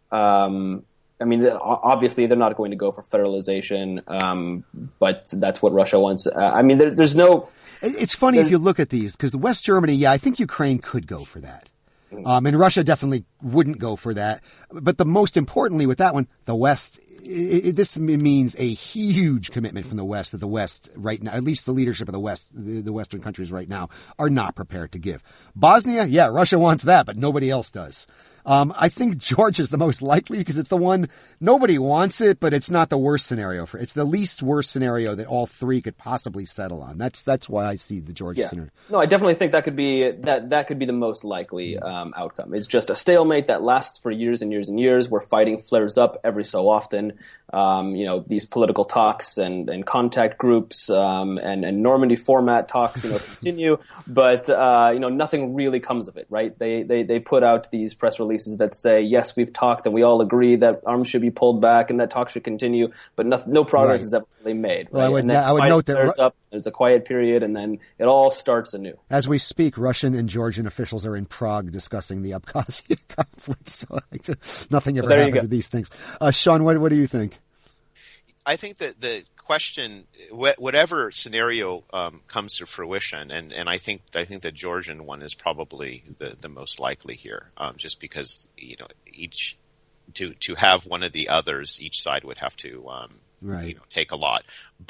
obviously they're not going to go for federalization, but that's what Russia wants. There's no... It's funny if you look at these, because the West Germany, I think Ukraine could go for that. And Russia definitely wouldn't go for that. But the most importantly with that one, the West, this means a huge commitment from the West that the West right now, at least the leadership of the West, the Western countries right now, are not prepared to give. Bosnia, Russia wants that, but nobody else does. I think Georgia is the most likely because it's the one nobody wants it, but it's not the worst scenario it's the least worst scenario that all 3 could possibly settle on. That's why I see the Georgia scenario. No, I definitely think that could be the most likely outcome. It's just a stalemate that lasts for years and years and years, where fighting flares up every so often. These political talks and contact groups and Normandy format talks continue, but nothing really comes of it, right? They put out these press releases that say, yes, we've talked and we all agree that arms should be pulled back and that talk should continue, but no progress is ever really made. Right? Well, I would note that up, there's a quiet period, and then it all starts anew. As we speak, Russian and Georgian officials are in Prague discussing the Abkhazia conflict. So nothing ever happens to these things. Sean, what do you think? I think that the question, whatever scenario comes to fruition, and I think the Georgian one is probably the most likely here, just because each to have one of the others, each side would have to take a lot. But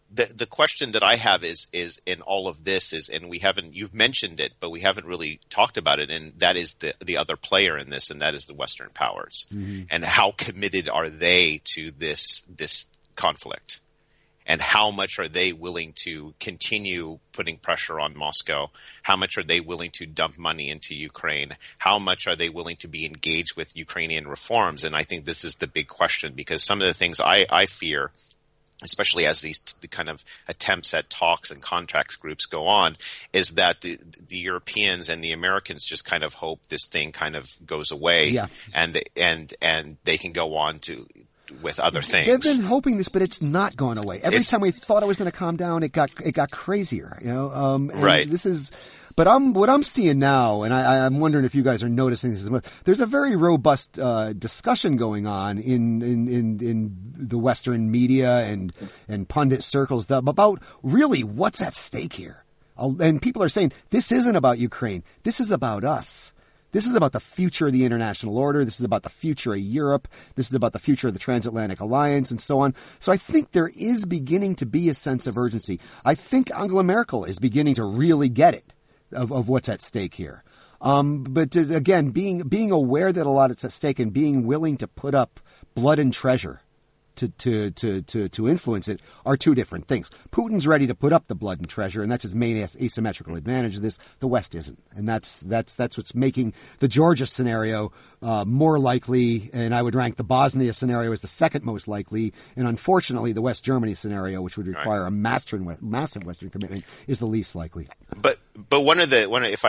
the question that I have is in all of this is, and you've mentioned it, but we haven't really talked about it, and that is the other player in this, and that is the Western powers. Mm-hmm. And how committed are they to this conflict? And how much are they willing to continue putting pressure on Moscow? How much are they willing to dump money into Ukraine? How much are they willing to be engaged with Ukrainian reforms? And I think this is the big question, because some of the things I fear, especially as the kind of attempts at talks and contacts groups go on, is that the Europeans and the Americans just kind of hope this thing kind of goes away, and they can go on with other things. They've been hoping this, but it's not going away. Every time we thought it was going to calm down, it got crazier. Right. This is. But what I'm seeing now, and I'm wondering if you guys are noticing this as well. There's a very robust discussion going on in the Western media and pundit circles about really what's at stake here. And people are saying this isn't about Ukraine. This is about us. This is about the future of the international order. This is about the future of Europe. This is about the future of the transatlantic alliance and so on. So I think there is beginning to be a sense of urgency. I think Angela Merkel is beginning to really get it of what's at stake here. But again, being aware that a lot is at stake and being willing to put up blood and treasure to influence it are two different things. Putin's ready to put up the blood and treasure, and that's his main asymmetrical advantage of this. The West isn't, and that's what's making the Georgia scenario more likely, and I would rank the Bosnia scenario as the second most likely, and unfortunately the West Germany scenario, which would require a massive Western commitment, is the least likely. But one of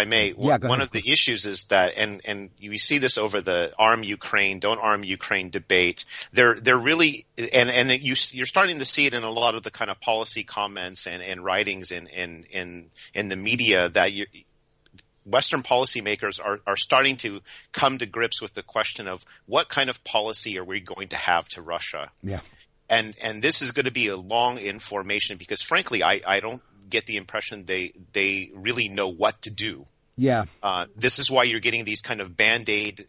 the issues is that, and you see this over the arm Ukraine, don't arm Ukraine debate. They're really, and you're starting to see it in a lot of the kind of policy comments and writings in the media that Western policymakers are starting to come to grips with the question of what kind of policy are we going to have to Russia? Yeah. And this is going to be a long in formation, because frankly, I don't get the impression they really know what to do. Yeah. This is why you're getting these kind of Band-Aid,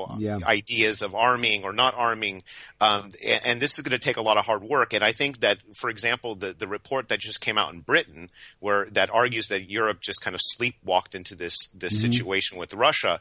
ideas of arming or not arming. And this is going to take a lot of hard work. And I think that, for example, the report that just came out in Britain, that argues that Europe just kind of sleepwalked into this situation with Russia,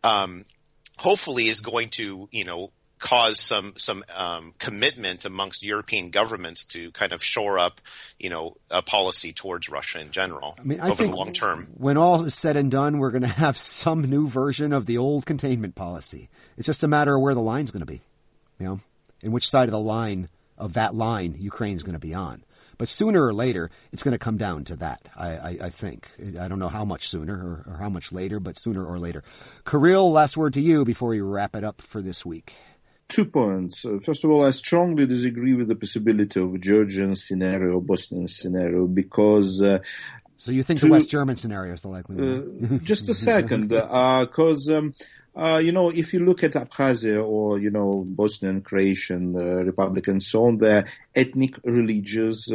hopefully is going to, cause some commitment amongst European governments to kind of shore up, a policy towards Russia in general over the long term. When all is said and done, we're going to have some new version of the old containment policy. It's just a matter of where the line's going to be, and which side of the line Ukraine's going to be on. But sooner or later, it's going to come down to that, I think. I don't know how much sooner or how much later, but sooner or later. Kirill, last word to you before we wrap it up for this week. 2 points. First of all, I strongly disagree with the possibility of Georgian scenario, Bosnian scenario, because... so you think the West German scenario is the likely one? Just a second, because... if you look at Abkhazia or, Bosnian Croatian Republic and so on, they're ethnic, religious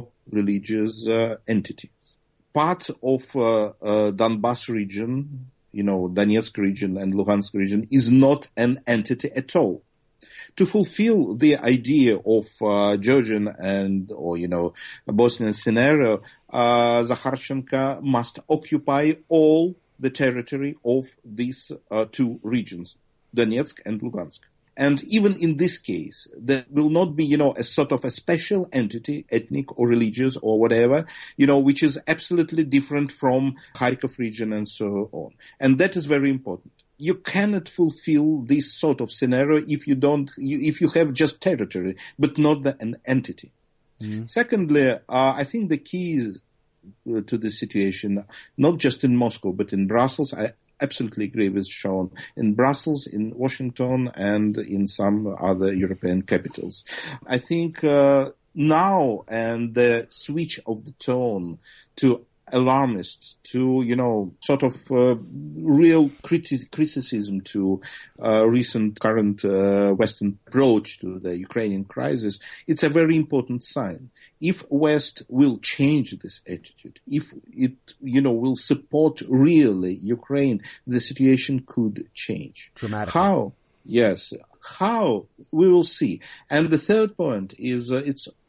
entities. Part of Donbas region, Donetsk region and Luhansk region is not an entity at all. To fulfill the idea of Georgian or Bosnian scenario, Zakharchenko must occupy all the territory of these two regions, Donetsk and Lugansk. And even in this case, there will not be, a sort of a special entity, ethnic or religious or whatever, which is absolutely different from Kharkov region and so on. And that is very important. You cannot fulfill this sort of scenario if you have just territory, but not an entity. Mm-hmm. Secondly, I think the key is to the situation, not just in Moscow, but in Brussels. I absolutely agree with Sean. In Brussels, in Washington, and in some other European capitals. I think now and the switch of the tone to alarmists, to, sort of real criticism to recent current Western approach to the Ukrainian crisis, it's a very important sign. If West will change this attitude, if it, will support really Ukraine, the situation could change. Dramatically. How? Yes. How? We will see. And the third point is it's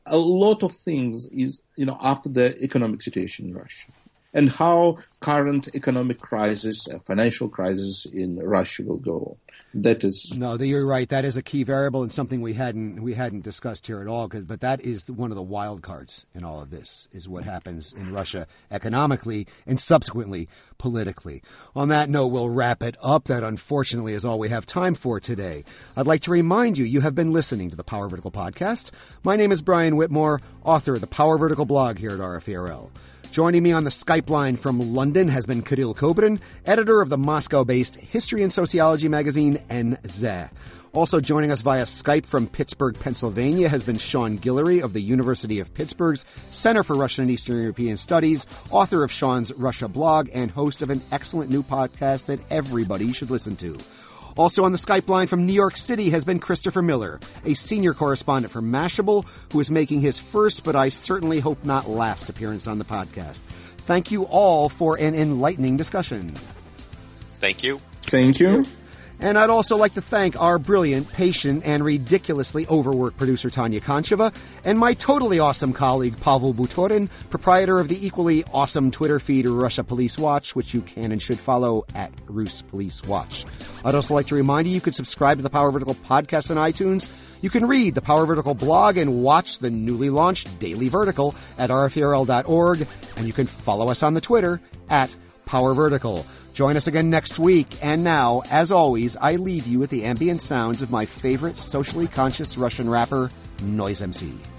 a lot of things is, up the economic situation in Russia and how current economic crisis, financial crisis in Russia will go on. That is you're right. That is a key variable and something we hadn't discussed here at all. But that is one of the wild cards in all of this, is what happens in Russia economically and subsequently politically. On that note, we'll wrap it up. That unfortunately is all we have time for today. I'd like to remind you have been listening to the Power Vertical podcast. My name is Brian Whitmore, author of the Power Vertical blog here at RFE/RL. Joining me on the Skype line from London has been Kirill Kobrin, editor of the Moscow-based history and sociology magazine NZ. Also joining us via Skype from Pittsburgh, Pennsylvania has been Sean Guillory of the University of Pittsburgh's Center for Russian and Eastern European Studies, author of Sean's Russia blog, and host of an excellent new podcast that everybody should listen to. Also on the Skype line from New York City has been Christopher Miller, a senior correspondent for Mashable, who is making his first, but I certainly hope not last, appearance on the podcast. Thank you all for an enlightening discussion. Thank you. Thank you. And I'd also like to thank our brilliant, patient, and ridiculously overworked producer Tanya Koncheva, and my totally awesome colleague Pavel Butorin, proprietor of the equally awesome Twitter feed Russia Police Watch, which you can and should follow at Rus Police Watch. I'd also like to remind you could subscribe to the Power Vertical podcast on iTunes. You can read the Power Vertical blog and watch the newly launched Daily Vertical at rferl.org, and you can follow us on the Twitter at Power Vertical. Join us again next week. And now, as always, I leave you with the ambient sounds of my favorite socially conscious Russian rapper, Noise MC.